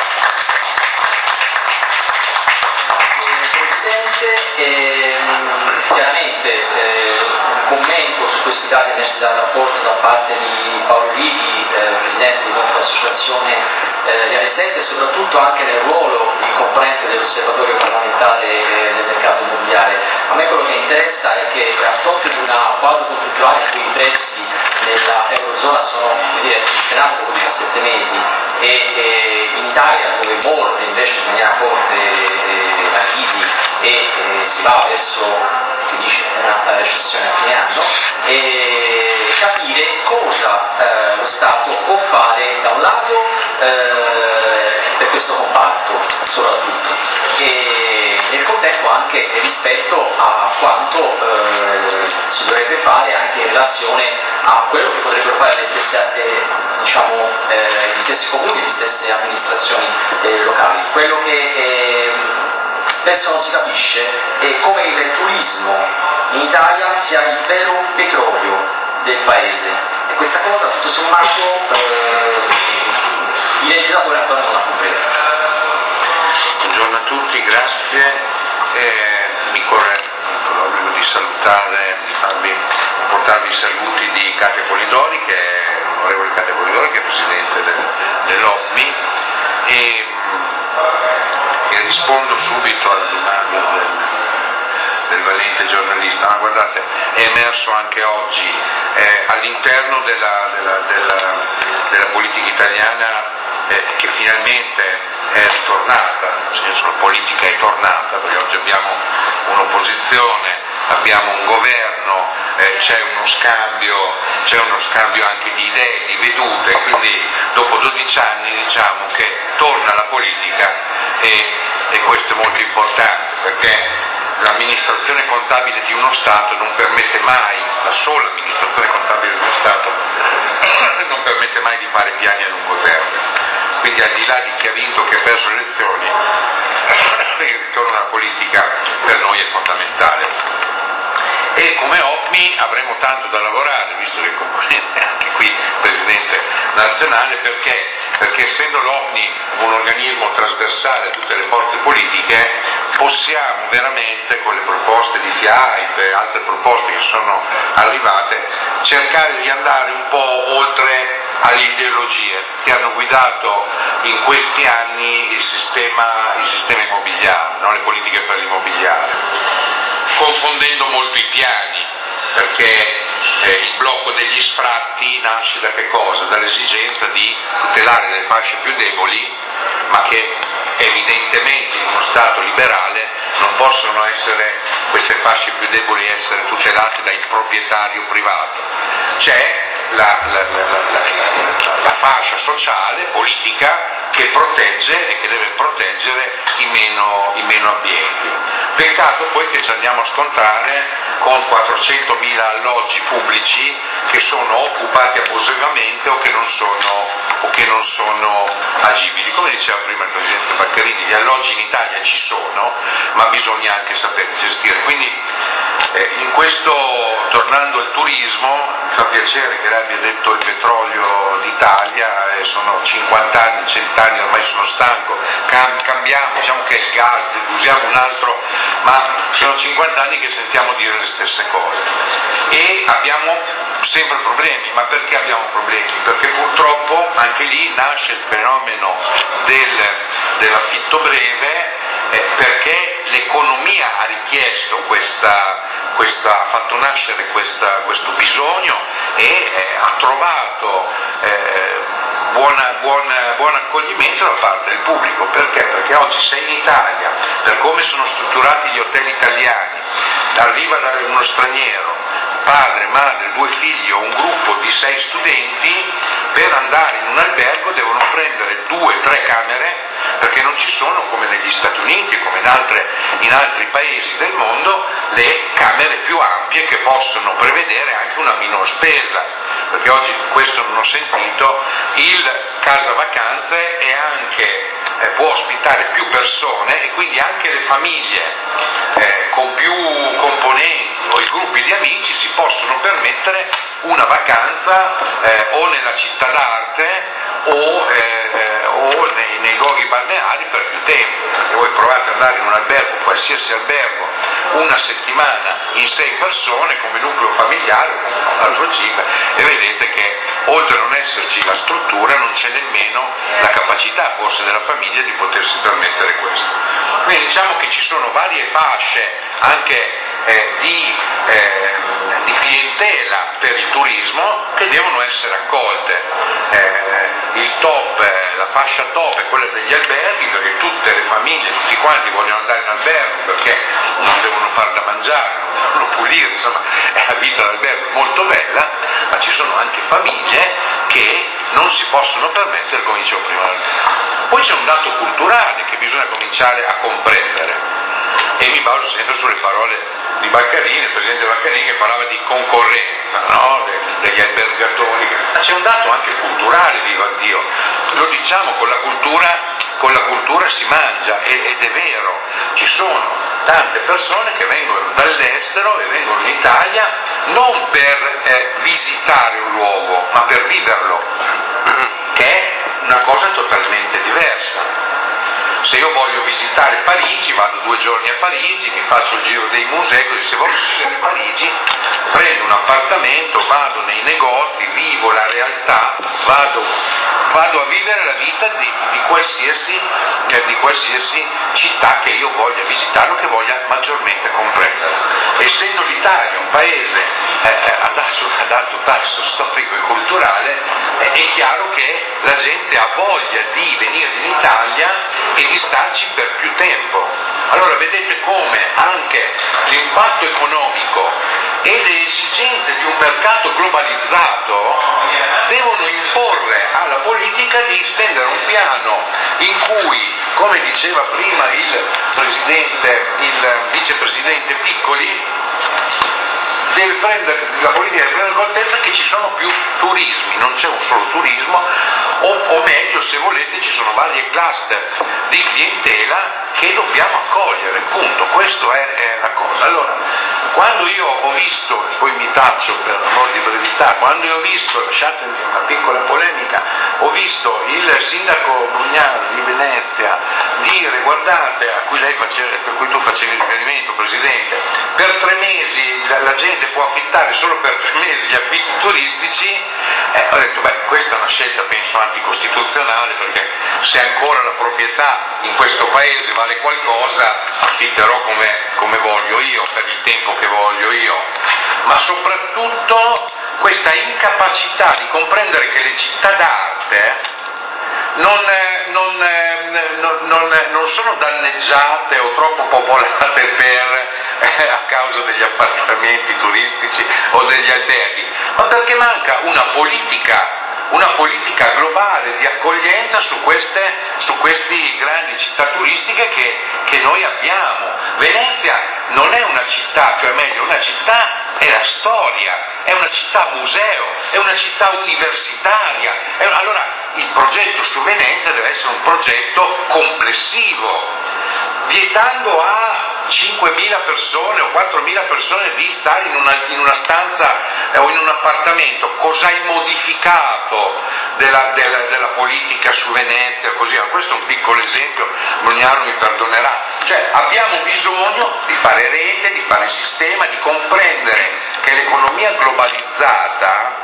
Chiaramente un commento su questi dati messi dal rapporto da parte di Paolo Righi, presidente di Confassociazione di Allestente, e soprattutto anche nel ruolo di componente dell'osservatorio parlamentare del mercato immobiliare. A me quello che interessa è che a fronte di una quadro concettuale in cui i prezzi nella Eurozona sono frenati dopo 17 mesi e in Italia, dove morde invece in maniera forte la crisi e si va verso, si dice, una recessione a fine anno, e capire cosa lo Stato può fare da un lato per questo comparto soprattutto, e nel contempo anche rispetto a quanto si dovrebbe fare anche in relazione a quello che potrebbero fare le stesse stessi comuni, le stesse amministrazioni locali. Quello che spesso non si capisce è come il turismo in Italia sia il vero petrolio del paese, e questa cosa tutto sommato i legislatori ancora non la comprendono. Buongiorno a tutti, grazie. Mi corre l'obbligo di salutare, di portarvi i saluti di Katia Polidori, che è l'onorevole Katia Polidori, che è presidente dell'OPMI, e rispondo subito alla domanda del valente giornalista. Ma guardate, è emerso anche oggi all'interno della politica italiana che finalmente è ritornata, nel senso la politica è tornata, perché oggi abbiamo un'opposizione, abbiamo un governo, c'è uno scambio anche di idee, di vedute, quindi dopo 12 anni diciamo che torna la politica, e questo è molto importante, perché l'amministrazione contabile di uno Stato non permette mai, la sola amministrazione contabile di uno Stato non permette mai di fare piani a lungo termine. Quindi al di là di chi ha vinto o chi ha perso le elezioni, il ritorno alla politica per noi è fondamentale. E come OPMI avremo tanto da lavorare, visto che il componente è anche qui presidente nazionale, perché essendo l'OPMI un organismo trasversale a tutte le forze politiche, possiamo veramente, con le proposte di FIAIP e altre proposte che sono arrivate, cercare di andare un po' oltre alle ideologie che hanno guidato in questi anni il sistema immobiliare, no? Le politiche per l'immobiliare, confondendo molto i piani, perché il blocco degli sfratti nasce da che cosa? Dall'esigenza di tutelare le fasce più deboli, ma che evidentemente in uno Stato liberale non possono essere queste fasce più deboli essere tutelate dal proprietario privato. C'è la fascia sociale, politica, che protegge e che deve proteggere i meno abbienti. Peccato poi che ci andiamo a scontrare con 400.000 alloggi pubblici che sono occupati abusivamente o che non sono agibili. Come diceva prima il Presidente Baccarini, gli alloggi in Italia ci sono, ma bisogna anche saperli gestire. Quindi in questo, tornando al turismo, mi fa piacere che lei abbia detto il petrolio d'Italia, sono 50 anni, 100 anni, ormai sono stanco, cambiamo, diciamo che è il gas, usiamo un altro, ma sono 50 anni che sentiamo dire le stesse cose e abbiamo sempre problemi. Ma perché abbiamo problemi? Perché purtroppo anche lì nasce il fenomeno dell'affitto breve, perché l'economia ha richiesto ha fatto nascere questo bisogno e ha trovato buon accoglimento da parte del pubblico. Perché? Perché oggi se in Italia, per come sono strutturati gli hotel italiani, arriva uno straniero, padre, madre, 2 figli o un gruppo di 6 studenti, per andare in un albergo devono prendere 2-3 camere, perché non ci sono, come negli Stati Uniti, come in altri paesi del mondo, le camere più ampie che possono prevedere anche una minor spesa, perché oggi questo non ho sentito, il casa vacanze è anche, può ospitare più persone e quindi anche le famiglie con più componenti o i gruppi di amici si possono permettere una vacanza o nella città d'arte o nei luoghi balneari per più tempo, perché voi provate ad andare in un albergo, qualsiasi albergo, una settimana in 6 persone come nucleo familiare, un altro GIP, e vedete che oltre a non esserci la struttura non c'è nemmeno la capacità forse della famiglia di potersi permettere questo. Quindi diciamo che ci sono varie fasce anche di clientela per il turismo che devono essere accolte. Il top, la fascia top è quella degli alberghi, perché tutte le famiglie, tutti quanti vogliono andare in albergo perché non devono fare da mangiare, non devono pulire, insomma è la vita d'albergo molto bella, ma ci sono anche famiglie che non si possono permettere, come dicevo prima. Poi c'è un dato culturale che bisogna cominciare a comprendere, e mi baso sempre sulle parole di Baccarini, il presidente Baccarini, che parlava di concorrenza, no? Degli albergatori. Ma c'è un dato anche culturale, viva Dio. lo diciamo, con la cultura si mangia, ed è vero, ci sono tante persone che vengono dall'estero e vengono in Italia non per visitare un luogo, ma per viverlo, che è una cosa totalmente diversa. Se io voglio visitare Parigi, vado 2 giorni a Parigi, mi faccio il giro dei musei, così se voglio vivere Parigi, prendo un appartamento, vado nei negozi, vivo la realtà, vado a vivere la vita di qualsiasi città che io voglia visitare o che voglia maggiormente comprendere. Essendo l'Italia un paese ad alto tasso storico e culturale, è chiaro che la gente ha voglia di venire in Italia e di starci per più tempo. Allora vedete come anche l'impatto economico e le esigenze di un mercato globalizzato devono imporre alla politica di stendere un piano in cui, come diceva prima il vicepresidente Piccoli, la politica deve prendere contezza che ci sono più turismi, non c'è un solo turismo, o meglio, se volete, ci sono varie cluster di clientela che dobbiamo accogliere, punto. Questo è la cosa. Allora, quando io ho visto, poi mi taccio per amor di brevità, quando io ho visto, lasciatemi una piccola polemica, ho visto il sindaco Brugnaro di Venezia dire, guardate, per cui tu facevi riferimento, Presidente, per 3 mesi la gente può affittare solo per 3 mesi gli affitti turistici, ho detto, questa è una scelta penso anticostituzionale, perché se ancora la proprietà in questo paese vale qualcosa, affitterò come voglio io, per il tempo che voglio io, ma soprattutto questa incapacità di comprendere che le città d'arte non sono danneggiate o troppo popolate a causa degli appartamenti turistici o degli alberghi, ma perché manca una politica globale di accoglienza su queste grandi città turistiche che noi abbiamo. Venezia non è una città, cioè meglio, una città è la storia, è una città museo, è una città universitaria. Allora il progetto su Venezia deve essere un progetto complessivo, vietando a 5.000 persone o 4.000 persone di stare in una stanza o in un appartamento. Cosa hai modificato della politica su Venezia? Così, questo è un piccolo esempio, Brugnaro mi perdonerà. Cioè abbiamo bisogno di fare rete, di fare sistema, di comprendere che l'economia globalizzata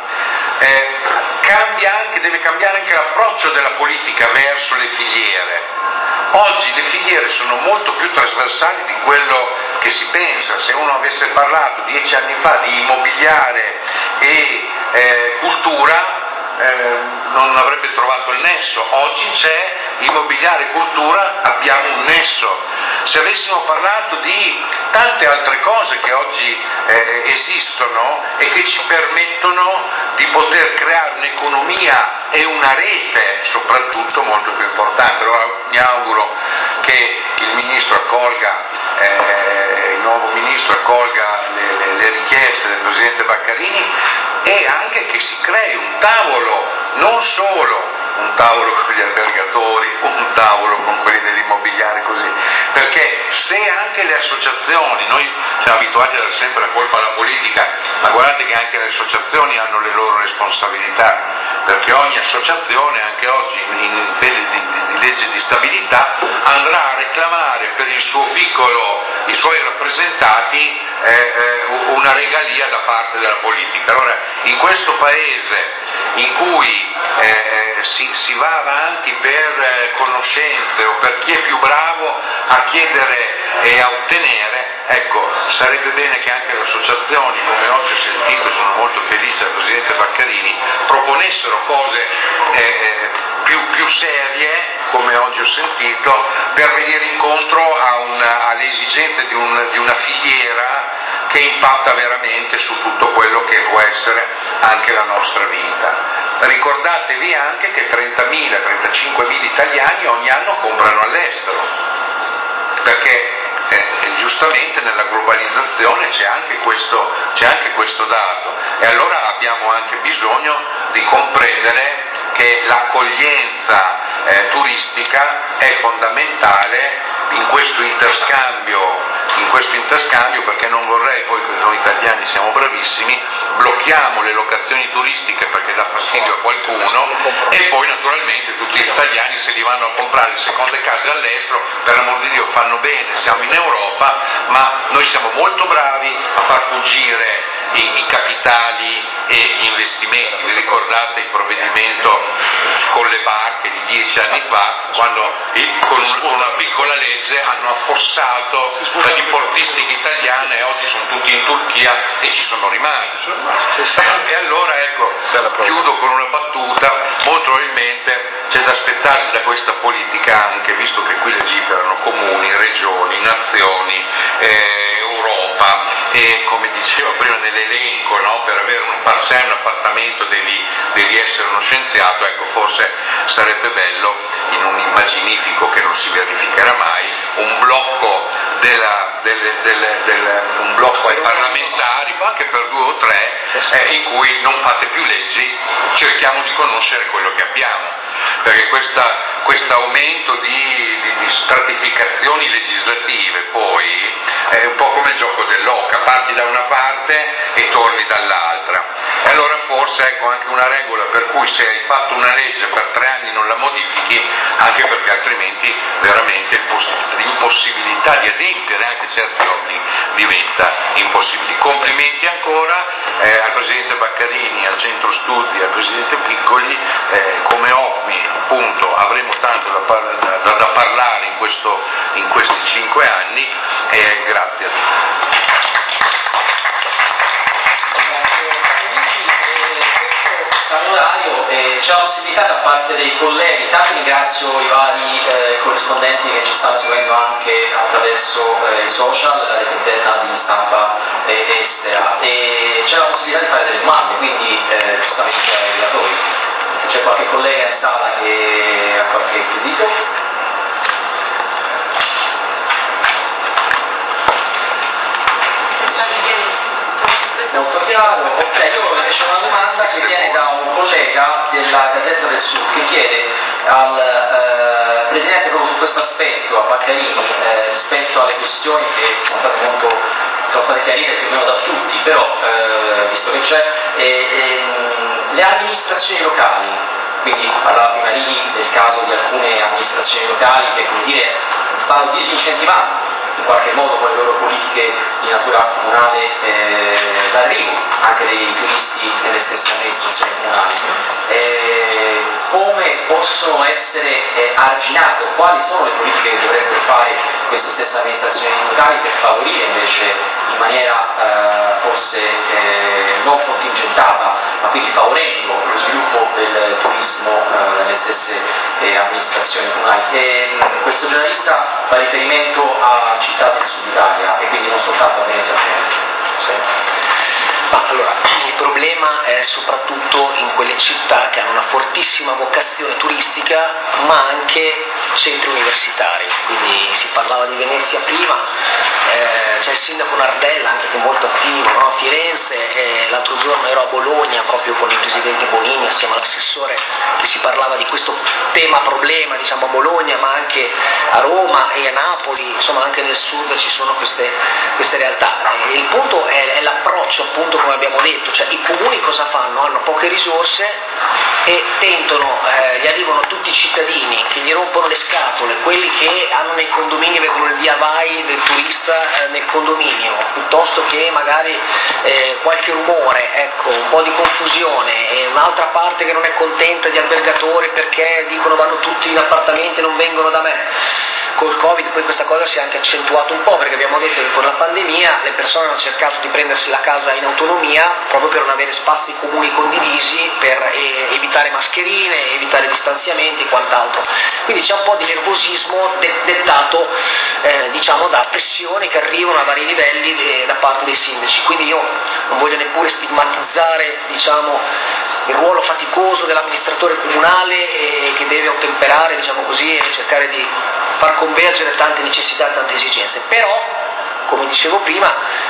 deve cambiare anche l'approccio della politica verso le filiere. Oggi le filiere sono molto più trasversali di quello che si pensa. Se uno avesse parlato 10 anni fa di immobiliare e cultura, non avrebbe trovato il nesso. Oggi c'è immobiliare e cultura, abbiamo un nesso. Se avessimo parlato di tante altre cose che oggi esistono e che ci permettono di poter creare un'economia e una rete soprattutto molto più importante. Allora mi auguro che il nuovo ministro accolga le richieste del Presidente Baccarini e anche che si crei un tavolo, non solo un tavolo con gli albergatori, un tavolo con quelli dell'immobiliare, così, perché se anche le associazioni, noi siamo abituati a dare sempre la colpa alla politica, ma guardate che anche le associazioni hanno le loro responsabilità, perché ogni associazione, anche oggi in fede di legge di stabilità, andrà a reclamare per il suo piccolo, i suoi rappresentati, una regalia da parte della politica. Allora, in questo paese in cui si va avanti per conoscenze o per chi è più bravo a chiedere e a ottenere, ecco, sarebbe bene che anche le associazioni, come oggi ho sentito, sono molto felice del Presidente Baccarini, proponessero cose più serie, come oggi ho sentito, per venire incontro alle esigenze di una filiera che impatta veramente su tutto quello che può essere anche la nostra vita. Ricordatevi anche che 35.000 italiani ogni anno comprano all'estero, perché giustamente nella globalizzazione c'è anche questo dato, e allora abbiamo anche bisogno di comprendere che l'accoglienza turistica è fondamentale in questo interscambio, perché non vorrei poi che noi italiani siamo bravissimi, blocchiamo le locazioni turistiche perché dà fastidio a qualcuno e poi naturalmente tutti gli italiani se li vanno a comprare le seconde case all'estero, per amor di Dio fanno bene, siamo in Europa, ma noi siamo molto bravi a far fuggire i capitali e gli investimenti. Vi ricordate il provvedimento con le barche di 10 anni fa, quando con una piccola legge hanno affossato la diportistica italiana e oggi sono tutti in Turchia e ci sono rimasti. E allora ecco, chiudo con una battuta, molto probabilmente c'è da aspettarsi da questa politica anche, visto che qui legiferano comuni, regioni, nazioni, Europa, e come dicevo prima nell'elenco, no, per avere un appartamento devi essere uno scienziato, ecco, forse sarebbe bello, in un immaginifico che non si verificherà mai, un blocco un blocco ai parlamentari, ma anche per 2 o 3, in cui non fate più leggi, cerchiamo di conoscere quello che abbiamo, perché questo aumento di stratificazioni legislative poi è un po' come il gioco dell'oca, parti da una parte e torni dall'altra. E allora forse ecco anche una regola per cui se hai fatto una legge per 3 anni non la modifichi, anche perché altrimenti veramente l'impossibilità di adempiere anche certi ordini diventa impossibile. Complimenti ancora al Presidente Baccarini, al Centro Studi, al Presidente Piccoli, come OCMI appunto avremo tanto da parlare in questi 5 anni, e grazie a tutti. All'orario c'è la possibilità da parte dei colleghi, tanto ringrazio i vari corrispondenti che ci stanno seguendo anche attraverso i social, la rete interna di stampa estera, e c'è la possibilità di fare delle domande, quindi giustamente ai relatori. Se c'è qualche collega in sala che ha qualche quesito. Molto chiaro, ok, io invece ho una domanda che viene da un collega della Gazzetta del Sud che chiede al Presidente proprio su questo aspetto, a Baccarini, rispetto alle questioni che sono state chiarite più o meno da tutti, però visto che c'è, le amministrazioni locali, quindi parlava prima lì del caso di alcune amministrazioni locali che, come dire, stanno disincentivando in qualche modo con le loro politiche di natura comunale l'arrivo anche dei turisti nelle stesse amministrazioni comunali. Come possono essere arginate, o quali sono le politiche che dovrebbero fare queste stesse amministrazioni locali per favorire invece in maniera forse non contingentata, ma quindi favorendo lo sviluppo del turismo nelle stesse amministrazioni comunali. Questo giornalista fa riferimento a città del sud Italia e quindi non soltanto a Venezia. Ma allora, il problema è soprattutto in quelle città che hanno una fortissima vocazione turistica, ma anche centri universitari. Quindi si parlava di Venezia prima, c'è il sindaco Nardella anche che è molto attivo, no? A Firenze, l'altro giorno ero a Bologna proprio con il presidente Bonini assieme all'assessore, che si parlava di questo problema, diciamo, a Bologna, ma anche a Roma e a Napoli, insomma anche nel sud ci sono queste realtà. Il punto è l'approccio, appunto, come abbiamo detto, cioè i comuni cosa fanno? Hanno poche risorse e tentano, gli arrivano tutti i cittadini che gli rompono le scatole, quelli che hanno nei condomini, vedono il via vai del turista nel condominio, piuttosto che magari qualche rumore, ecco, un po' di confusione, e un'altra parte che non è contenta di albergatori perché dicono vanno tutti in appartamenti e non vengono da me. Col Covid poi questa cosa si è anche accentuata un po', perché abbiamo detto che con la pandemia le persone hanno cercato di prendersi la casa in autonomia proprio per non avere spazi comuni condivisi, per evitare mascherine, evitare distanziamenti e quant'altro. Quindi c'è un po' di nervosismo dettato diciamo da pressioni che arrivano a vari livelli da parte dei sindaci. Quindi io non voglio neppure stigmatizzare, diciamo, il ruolo faticoso dell'amministratore comunale che deve ottemperare, diciamo così, e cercare di far convergere tante necessità e tante esigenze, però, come dicevo prima,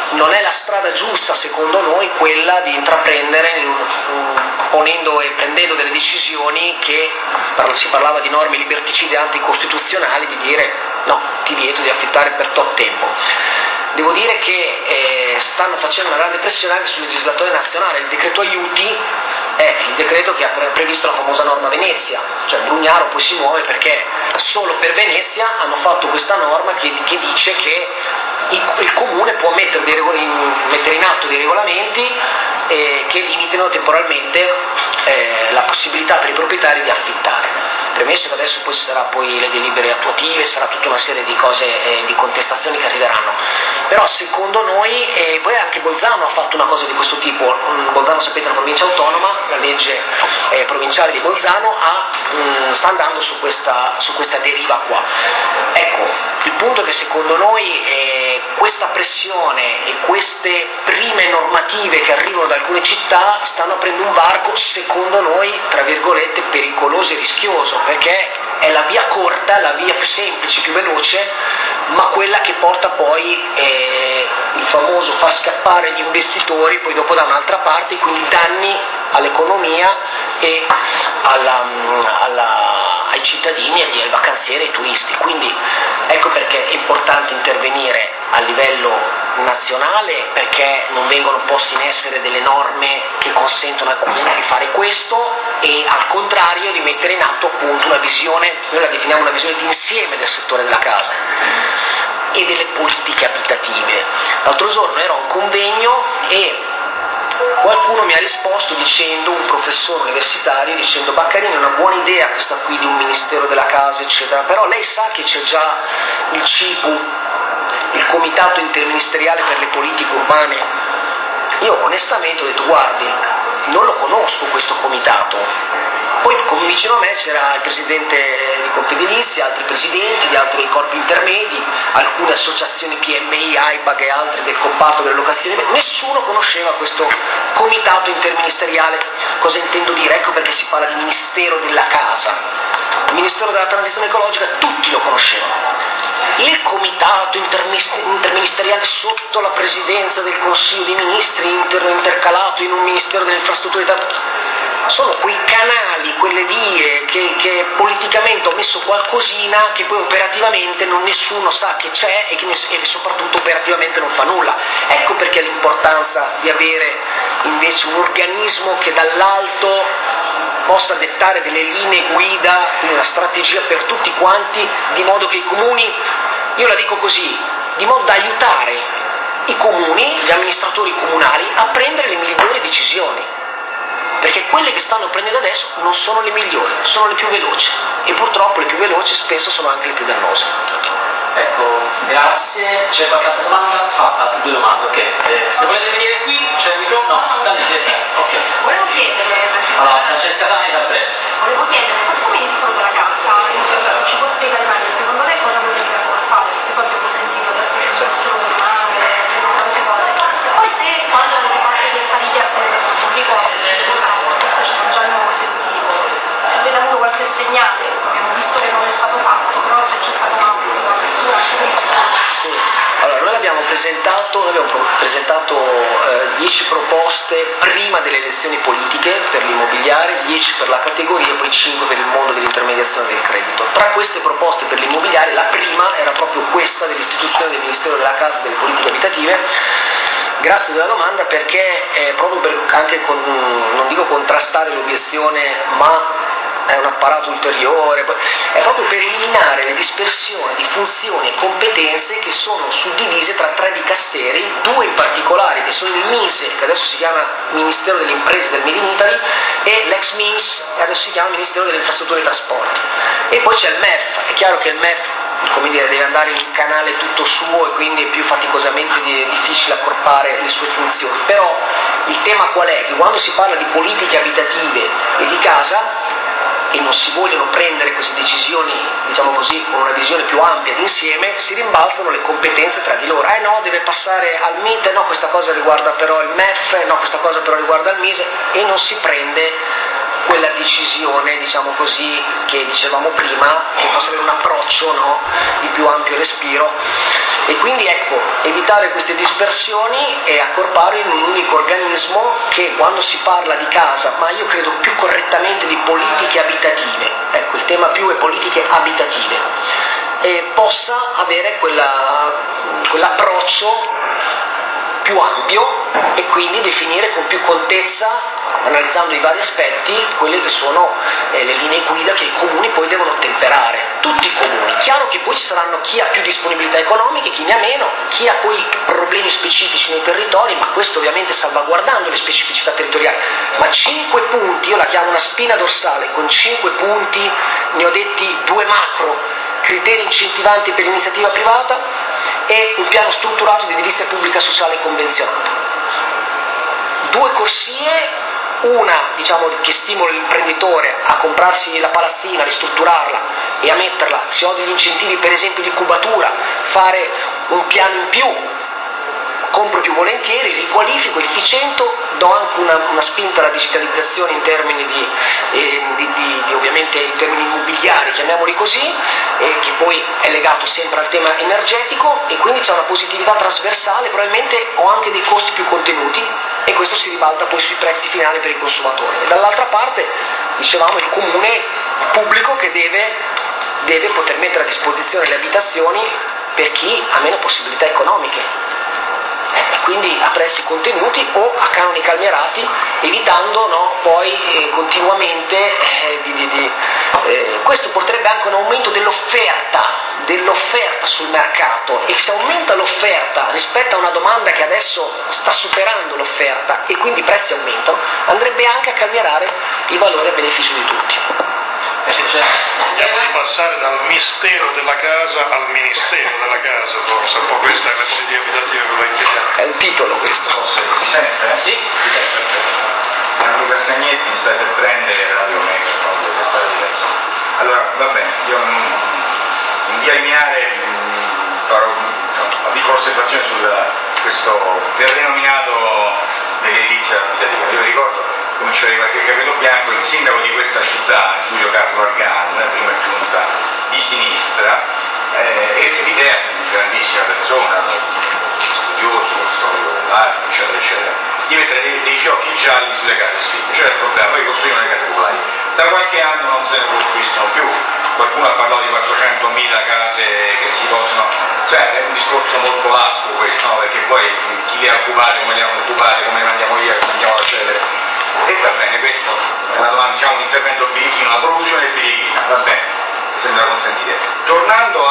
non è la strada giusta secondo noi quella di intraprendere ponendo e prendendo delle decisioni che, si parlava di norme liberticide anticostituzionali, di dire no, ti vieto di affittare per tot tempo. Devo dire che stanno facendo una grande pressione anche sul legislatore nazionale. Il decreto aiuti è il decreto che ha previsto la famosa norma Venezia, cioè Brugnaro poi si muove perché solo per Venezia hanno fatto questa norma che dice che il comune può mettere in atto dei regolamenti che limitino temporalmente la possibilità per i proprietari di affittare. Premesso che adesso poi ci sarà poi le delibere attuative, sarà tutta una serie di cose, di contestazioni che arriveranno. Però secondo noi, poi anche Bolzano ha fatto una cosa di questo tipo. Bolzano, sapete, è una provincia autonoma, la legge provinciale di Bolzano sta andando su questa deriva qua. Ecco, il punto è che secondo noi questa pressione e queste prime normative che arrivano da alcune città stanno aprendo un varco, secondo noi, tra virgolette, pericoloso e rischioso, perché è la via corta, la via più semplice, più veloce, ma quella che porta poi il famoso far scappare gli investitori poi dopo da un'altra parte, quindi danni all'economia e ai cittadini, ai vacanzieri e ai turisti. Quindi ecco perché è importante intervenire a livello nazionale, perché non vengono poste in essere delle norme che consentono al comune di fare questo, e al contrario di mettere in atto appunto una visione, noi la definiamo una visione d'insieme del settore della casa e delle politiche abitative. L'altro giorno ero a un convegno e qualcuno mi ha risposto dicendo, un professore universitario, dicendo: Baccarini, è una buona idea questa qui di un ministero della casa eccetera, però lei sa che c'è già il CIPU, il Comitato Interministeriale per le Politiche Urbane? Io onestamente ho detto: guardi, non lo conosco questo comitato. Poi vicino a me c'era il presidente di Confedilizia, altri presidenti di altri corpi intermedi, alcune associazioni PMI, AIBAG e altre del comparto delle locazioni. Nessuno conosceva questo comitato interministeriale. Cosa intendo dire? Ecco perché si parla di Ministero della Casa. Il Ministero della Transizione Ecologica tutti lo conoscevano. Il comitato interministeriale sotto la presidenza del Consiglio dei Ministri, intercalato in un Ministero delle Infrastrutture, sono quei canali, quelle vie che politicamente ho messo qualcosina, che poi operativamente nessuno sa che c'è e soprattutto operativamente non fa nulla. Ecco perché l'importanza di avere invece un organismo che dall'alto possa dettare delle linee guida, quindi una strategia per tutti quanti, di modo che i comuni, io la dico così, di modo da aiutare i comuni, gli amministratori comunali a prendere le migliori decisioni, perché quelle che stanno prendendo adesso non sono le migliori, sono le più veloci, e purtroppo le più veloci spesso sono anche le più dannose. Ecco, grazie. C'è qualche altra domanda? Altre due domande, ok. Se volete venire qui, c'è il microfono? No, ok. Volevo chiedere, Allora, Francesca Dani da Presto. volevo chiedere, questo ministro della casa ci può spiegare meglio, secondo lei cosa vorrebbe fare? Perché poi abbiamo sentito adesso ci sono solo domande, tante cose. E poi se quando avete fatto questa richiesta del pubblico, queste sono già il nuovo esecutivo, se avete avuto qualche segnale, abbiamo visto che non è stato fatto, però se c'è stata un'apertura, Sì. Allora, noi abbiamo presentato 10 proposte prima delle elezioni politiche per l'immobiliare, 10 per la categoria e poi 5 per il mondo dell'intermediazione del credito. Tra queste proposte per l'immobiliare, la prima era proprio questa dell'istituzione del Ministero della Casa e delle Politiche Abitative. Grazie della domanda, perché proprio per anche non dico contrastare l'obiezione, ma è un apparato ulteriore, è proprio per eliminare le dispersioni di funzioni e competenze che sono suddivise tra 3 dicasteri, 2 in particolare che sono il MISE, che adesso si chiama Ministero delle Imprese del Made in Italy, e l'ex MINS, che adesso si chiama Ministero delle Infrastrutture e Trasporti. E poi c'è il MEF. È chiaro che il MEF, come dire, deve andare in un canale tutto suo e quindi è più faticosamente difficile accorpare le sue funzioni. Però il tema qual è? Che quando si parla di politiche abitative e di casa, e non si vogliono prendere queste decisioni, diciamo così, con una visione più ampia d'insieme, si rimbalzano le competenze tra di loro. No, deve passare al MIT, no, questa cosa riguarda però il MEF, no, questa cosa però riguarda il MISE, e non si prende quella decisione, diciamo così, che dicevamo prima, che possa avere un approccio, no, di più ampio respiro. E quindi ecco, evitare queste dispersioni e accorpare in un unico organismo che, quando si parla di casa, ma io credo più correttamente di politiche abitative, ecco, il tema più è politiche abitative, possa avere quell'approccio più ampio e quindi definire con più contezza, analizzando i vari aspetti, quelle che sono le linee guida che i comuni poi devono ottemperare, tutti i comuni. Chiaro che poi ci saranno chi ha più disponibilità economiche, chi ne ha meno, chi ha poi problemi specifici nei territori, ma questo ovviamente salvaguardando le specificità territoriali. Ma 5 punti, io la chiamo una spina dorsale, con 5 punti, ne ho detti 2 macro, criteri incentivanti per l'iniziativa privata e un piano strutturato di edilizia pubblica sociale convenzionata. 2 corsie, una diciamo che stimola l'imprenditore a comprarsi la palazzina, a ristrutturarla e a metterla, se ho degli incentivi per esempio di cubatura, fare un piano in più, compro più volentieri, riqualifico, efficiento, do anche una spinta alla digitalizzazione in termini di ovviamente in termini immobiliari, chiamiamoli così, che poi è legato sempre al tema energetico e quindi c'è una positività trasversale, probabilmente ho anche dei costi più contenuti e questo si ribalta poi sui prezzi finali per il consumatore. E dall'altra parte, dicevamo, il comune, il pubblico che deve poter mettere a disposizione le abitazioni per chi ha meno possibilità economiche. Quindi a prezzi contenuti o a canoni calmierati, evitando, no, poi continuamente questo porterebbe anche a un aumento dell'offerta sul mercato, e se aumenta l'offerta rispetto a una domanda che adesso sta superando l'offerta e quindi i prezzi aumentano, andrebbe anche a calmierare il valore a beneficio di tutti. Cerchiamo di passare dal mistero della casa al ministero della casa, forse un po' questa è la politica abitativa che lo intendiamo. È un titolo questo. Si sente? Sì. Gianluca Stagnetti, mi state per prendere Radio Mega, deve stare diverso. Allora, va bene, io in via lineare farò una osservazione su questo denominato dell'edilizia abitativa. Io ricordo, come ci arriva che Capello Bianco, il sindaco di questa città, Giulio Carlo Argano, la prima giunta di sinistra, ebbe l'idea di una grandissima persona, studioso, storico dell'arte, eccetera, eccetera, di mettere dei fiocchi gialli sulle case sfide. C'era il problema, poi costruivano le case popolari. Da qualche anno non se ne costruiscono più, qualcuno ha parlato di 400.000 case che si possono, cioè è un discorso molto vasto questo, no? Perché poi chi le ha occupate, come le hanno occupate, come le mandiamo via, come andiamo a cedere. E va bene, questo è una domanda, diciamo un intervento birichino, una produzione birichina, va bene, mi sembra consentire. Tornando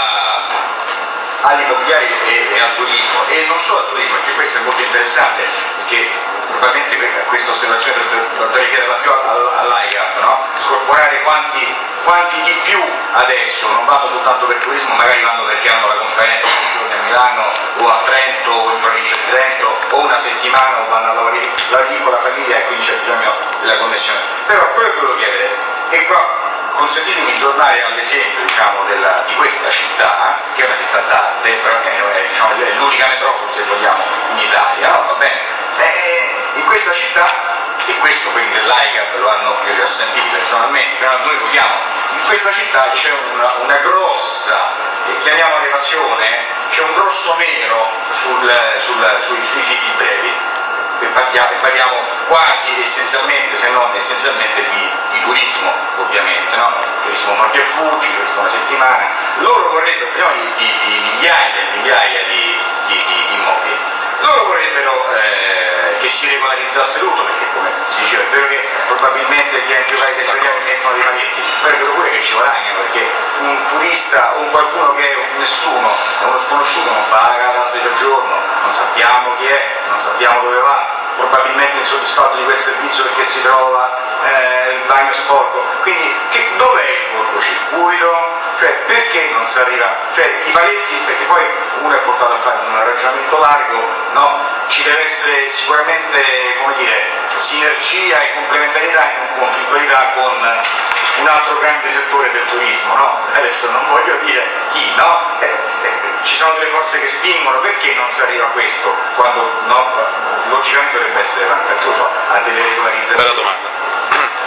all'immobiliare e al turismo, e non solo al turismo, perché questo è molto interessante, perché probabilmente questa osservazione dovrebbe richiederla più all'AIGAP, no? Scorporare quanti di più adesso non vanno soltanto per turismo, magari vanno perché hanno la conferenza a Milano o a Trento o in provincia di Trento o una settimana o vanno a lavorare con la famiglia e quindi c'è bisogno della connessione. Però quello che volevo chiedere, e qua consentitemi di tornare all'esempio, diciamo, di questa città, che è una città d'arte, però è l'unica metropoli, se vogliamo, in Italia, no? Va bene? In questa città, e questo quelli dell'AIGAP lo hanno sentito personalmente, però noi vogliamo, in questa città c'è una grossa, chiamiamola evasione, c'è un grosso nero sui siti brevi, e parliamo quasi essenzialmente, se non essenzialmente di turismo, ovviamente, no? Turismo mordi e fuggi, turismo una settimana, loro vorrebbero, di migliaia di immobili, loro vorrebbero che si regolarizzasse tutto, perché come si diceva, è vero che probabilmente gli enti locali territoriali mettono dei paletti, però è vero pure che ci guadagnano, perché un turista o qualcuno che è nessuno, è uno sconosciuto, non paga la tassa del giorno, non sappiamo chi è, non sappiamo dove va, probabilmente insoddisfatto di quel servizio perché si trova il bagno sporco, quindi dov'è il cortocircuito? Cioè perché non si arriva? Cioè i paletti, perché poi uno è portato a fare un ragionamento largo, no? Ci deve essere sicuramente, come dire, sinergia e complementarietà e conflittualità con un altro grande settore del turismo, no? Adesso non voglio dire chi, no? Ci sono delle forze che spingono, perché non si arriva a questo? Quando, no? Logicamente dovrebbe essere vantaggioso a delle regolarizzazioni. Bella domanda.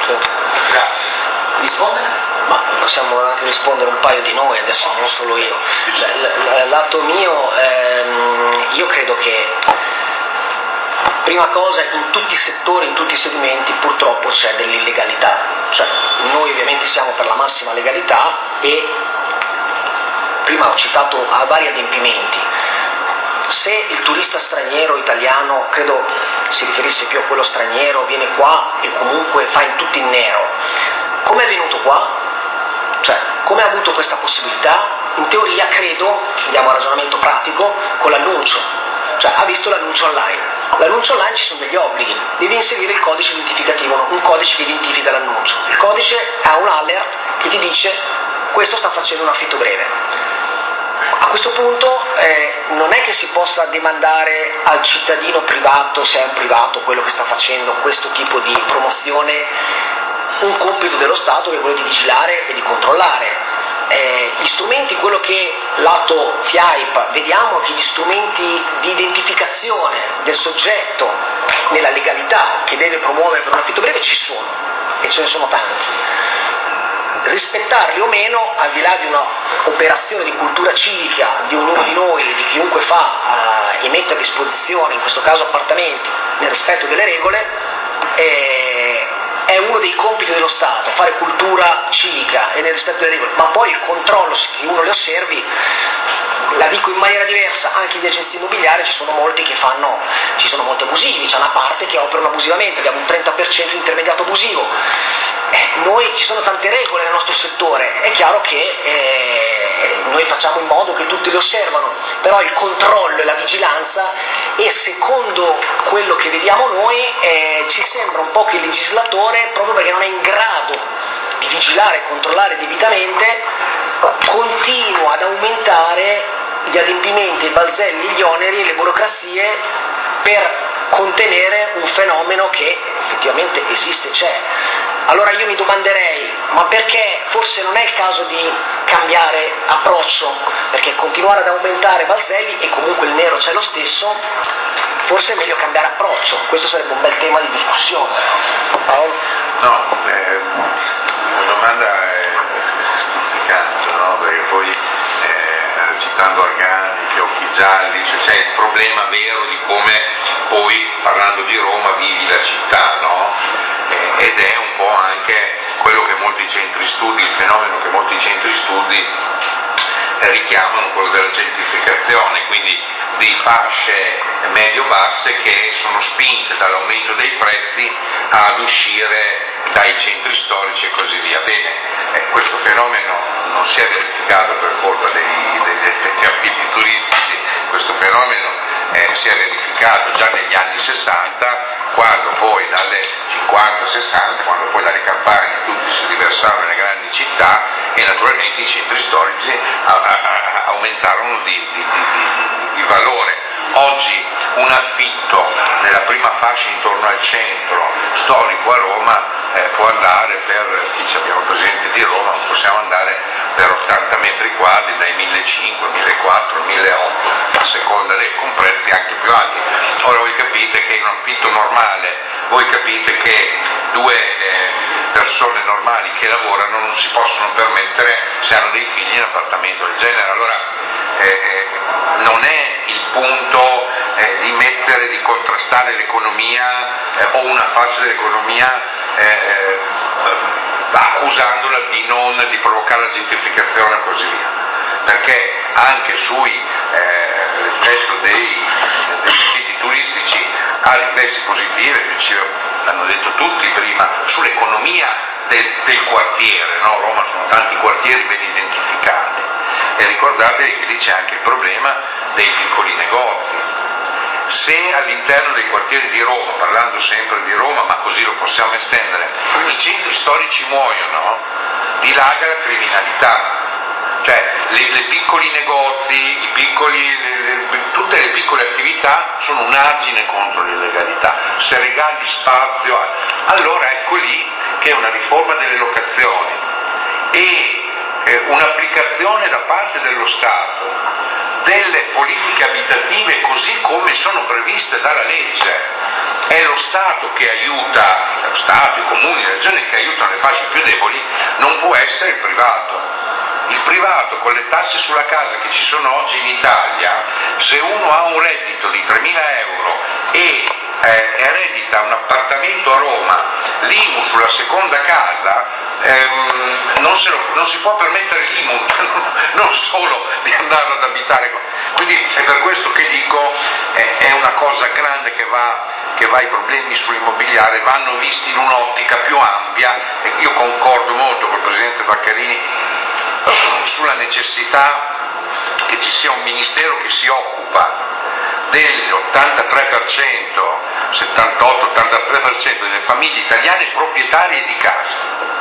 Grazie. Rispondere? Ma possiamo anche rispondere un paio di noi adesso, non solo io. Lato mio, io credo che prima cosa in tutti i settori, in tutti i segmenti purtroppo c'è dell'illegalità, cioè noi ovviamente siamo per la massima legalità e prima ho citato vari adempimenti. Se il turista straniero italiano, credo si riferisse più a quello straniero, viene qua e comunque fa in tutto in nero, come è venuto qua? Cioè, come ha avuto questa possibilità? In teoria credo, andiamo a ragionamento pratico, con l'annuncio, cioè ha visto l'annuncio online. L'annuncio online ci sono degli obblighi, devi inserire il codice identificativo, un codice che identifica l'annuncio. Il codice ha un alert che ti dice questo sta facendo un affitto breve. A questo punto non è che si possa demandare al cittadino privato, se è un privato quello che sta facendo questo tipo di promozione, un compito dello Stato che è quello di vigilare e di controllare. Gli strumenti, quello che lato FIAIP vediamo che gli strumenti di identificazione del soggetto nella legalità che deve promuovere per un affitto breve ci sono, e ce ne sono tanti. Rispettarli o meno, al di là di un'operazione di cultura civica di ognuno di noi, di chiunque fa e mette a disposizione, in questo caso appartamenti, nel rispetto delle regole, è uno dei compiti dello Stato, fare cultura civica e nel rispetto delle regole, ma poi il controllo, se uno le osservi, la dico in maniera diversa, anche in agenzie immobiliari ci sono molti abusivi, c'è una parte che operano abusivamente, abbiamo un 30% di intermediato abusivo. Noi ci sono tante regole nel nostro settore, è chiaro che noi facciamo in modo che tutti le osservano, però il controllo e la vigilanza, e secondo quello che vediamo noi ci sembra un po' che il legislatore, proprio perché non è in grado di vigilare e controllare debitamente, continua ad aumentare gli adempimenti, i balzelli, gli oneri e le burocrazie per contenere un fenomeno che effettivamente esiste e c'è. Allora io mi domanderei, ma perché forse non è il caso di cambiare approccio, perché continuare ad aumentare balzelli e comunque il nero c'è lo stesso, forse è meglio cambiare approccio, questo sarebbe un bel tema di discussione. Paolo? No, la domanda è stuzzicante, no? Perché poi citando Argani, Occhi Gialli, cioè c'è il problema vero di come poi, parlando di Roma, vivi la città, no? Ed è un po' anche quello che molti centri studi, il fenomeno che molti centri studi richiamano, quello della gentrificazione, quindi di fasce medio-basse che sono spinte dall'aumento dei prezzi ad uscire dai centri storici e così via. Bene, questo fenomeno non si è verificato per colpa degli affitti turistici, questo fenomeno si è verificato già negli anni 60, quando poi dalle 50-60, quando poi dalle campagne tutti si riversarono nelle grandi città e naturalmente i centri storici aumentarono di valore. Oggi un affitto nella prima fascia intorno al centro storico a Roma può andare per, chi ci abbiamo presente di Roma, possiamo andare per 80 metri quadri dai 1.500, 1.400, 1.800 a seconda con prezzi anche più alti. Ora voi capite che in un affitto normale, voi capite che due persone normali che lavorano non si possono permettere, se hanno dei figli, un appartamento del genere. Allora non è il punto di contrastare l'economia o una fascia dell'economia accusandola di provocare la gentrificazione e così via, perché anche l'effetto dei siti turistici ha riflessi positivi, l'hanno detto tutti prima, sull'economia del quartiere, no? Roma sono tanti quartieri ben identificati, e ricordatevi che lì c'è anche il problema dei piccoli negozi. Se all'interno dei quartieri di Roma, parlando sempre di Roma, ma così lo possiamo estendere, i centri storici muoiono, dilaga la criminalità. Cioè i piccoli negozi, tutte le piccole attività sono un argine contro l'illegalità. Se regali spazio, allora ecco lì che una riforma delle locazioni e un'applicazione da parte dello Stato delle politiche abitative così come sono previste dalla legge è lo Stato che aiuta, lo Stato, i comuni, le regioni che aiutano le fasce più deboli, non può essere il privato. Il privato, con le tasse sulla casa che ci sono oggi in Italia, se uno ha un reddito di 3.000 euro e eredita un appartamento a Roma, l'IMU sulla seconda casa, non si può permettere l'IMU, non solo di andare ad abitare. Quindi è per questo che dico, è una cosa grande che va, i problemi sull'immobiliare vanno visti in un'ottica più ampia, e io concordo molto con il Presidente Vaccarini sulla necessità che ci sia un ministero che si occupa dell'83%, 78-83% delle famiglie italiane proprietarie di casa.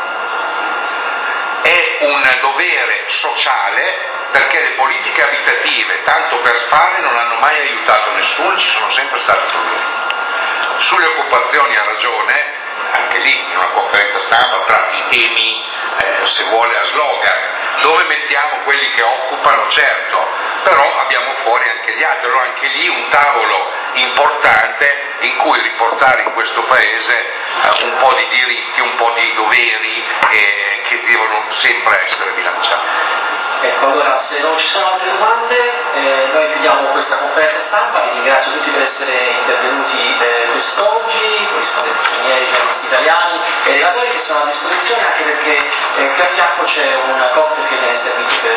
È un dovere sociale, perché le politiche abitative, tanto per fare, non hanno mai aiutato nessuno, ci sono sempre stati problemi. Sulle occupazioni ha ragione, anche lì in una conferenza stampa tratti i temi, se vuole a slogan, dove mettiamo quelli che occupano, certo, però abbiamo fuori anche gli altri, allora anche lì un tavolo importante in cui riportare in questo paese un po' di diritti, un po' di doveri che devono sempre essere bilanciati. Ecco, allora se non ci sono altre domande noi chiudiamo questa conferenza stampa, vi ringrazio tutti per essere intervenuti quest'oggi, corrispondenti stranieri, giornalisti italiani e relatori che sono a disposizione, anche perché qui a fianco c'è un cocktail che viene servito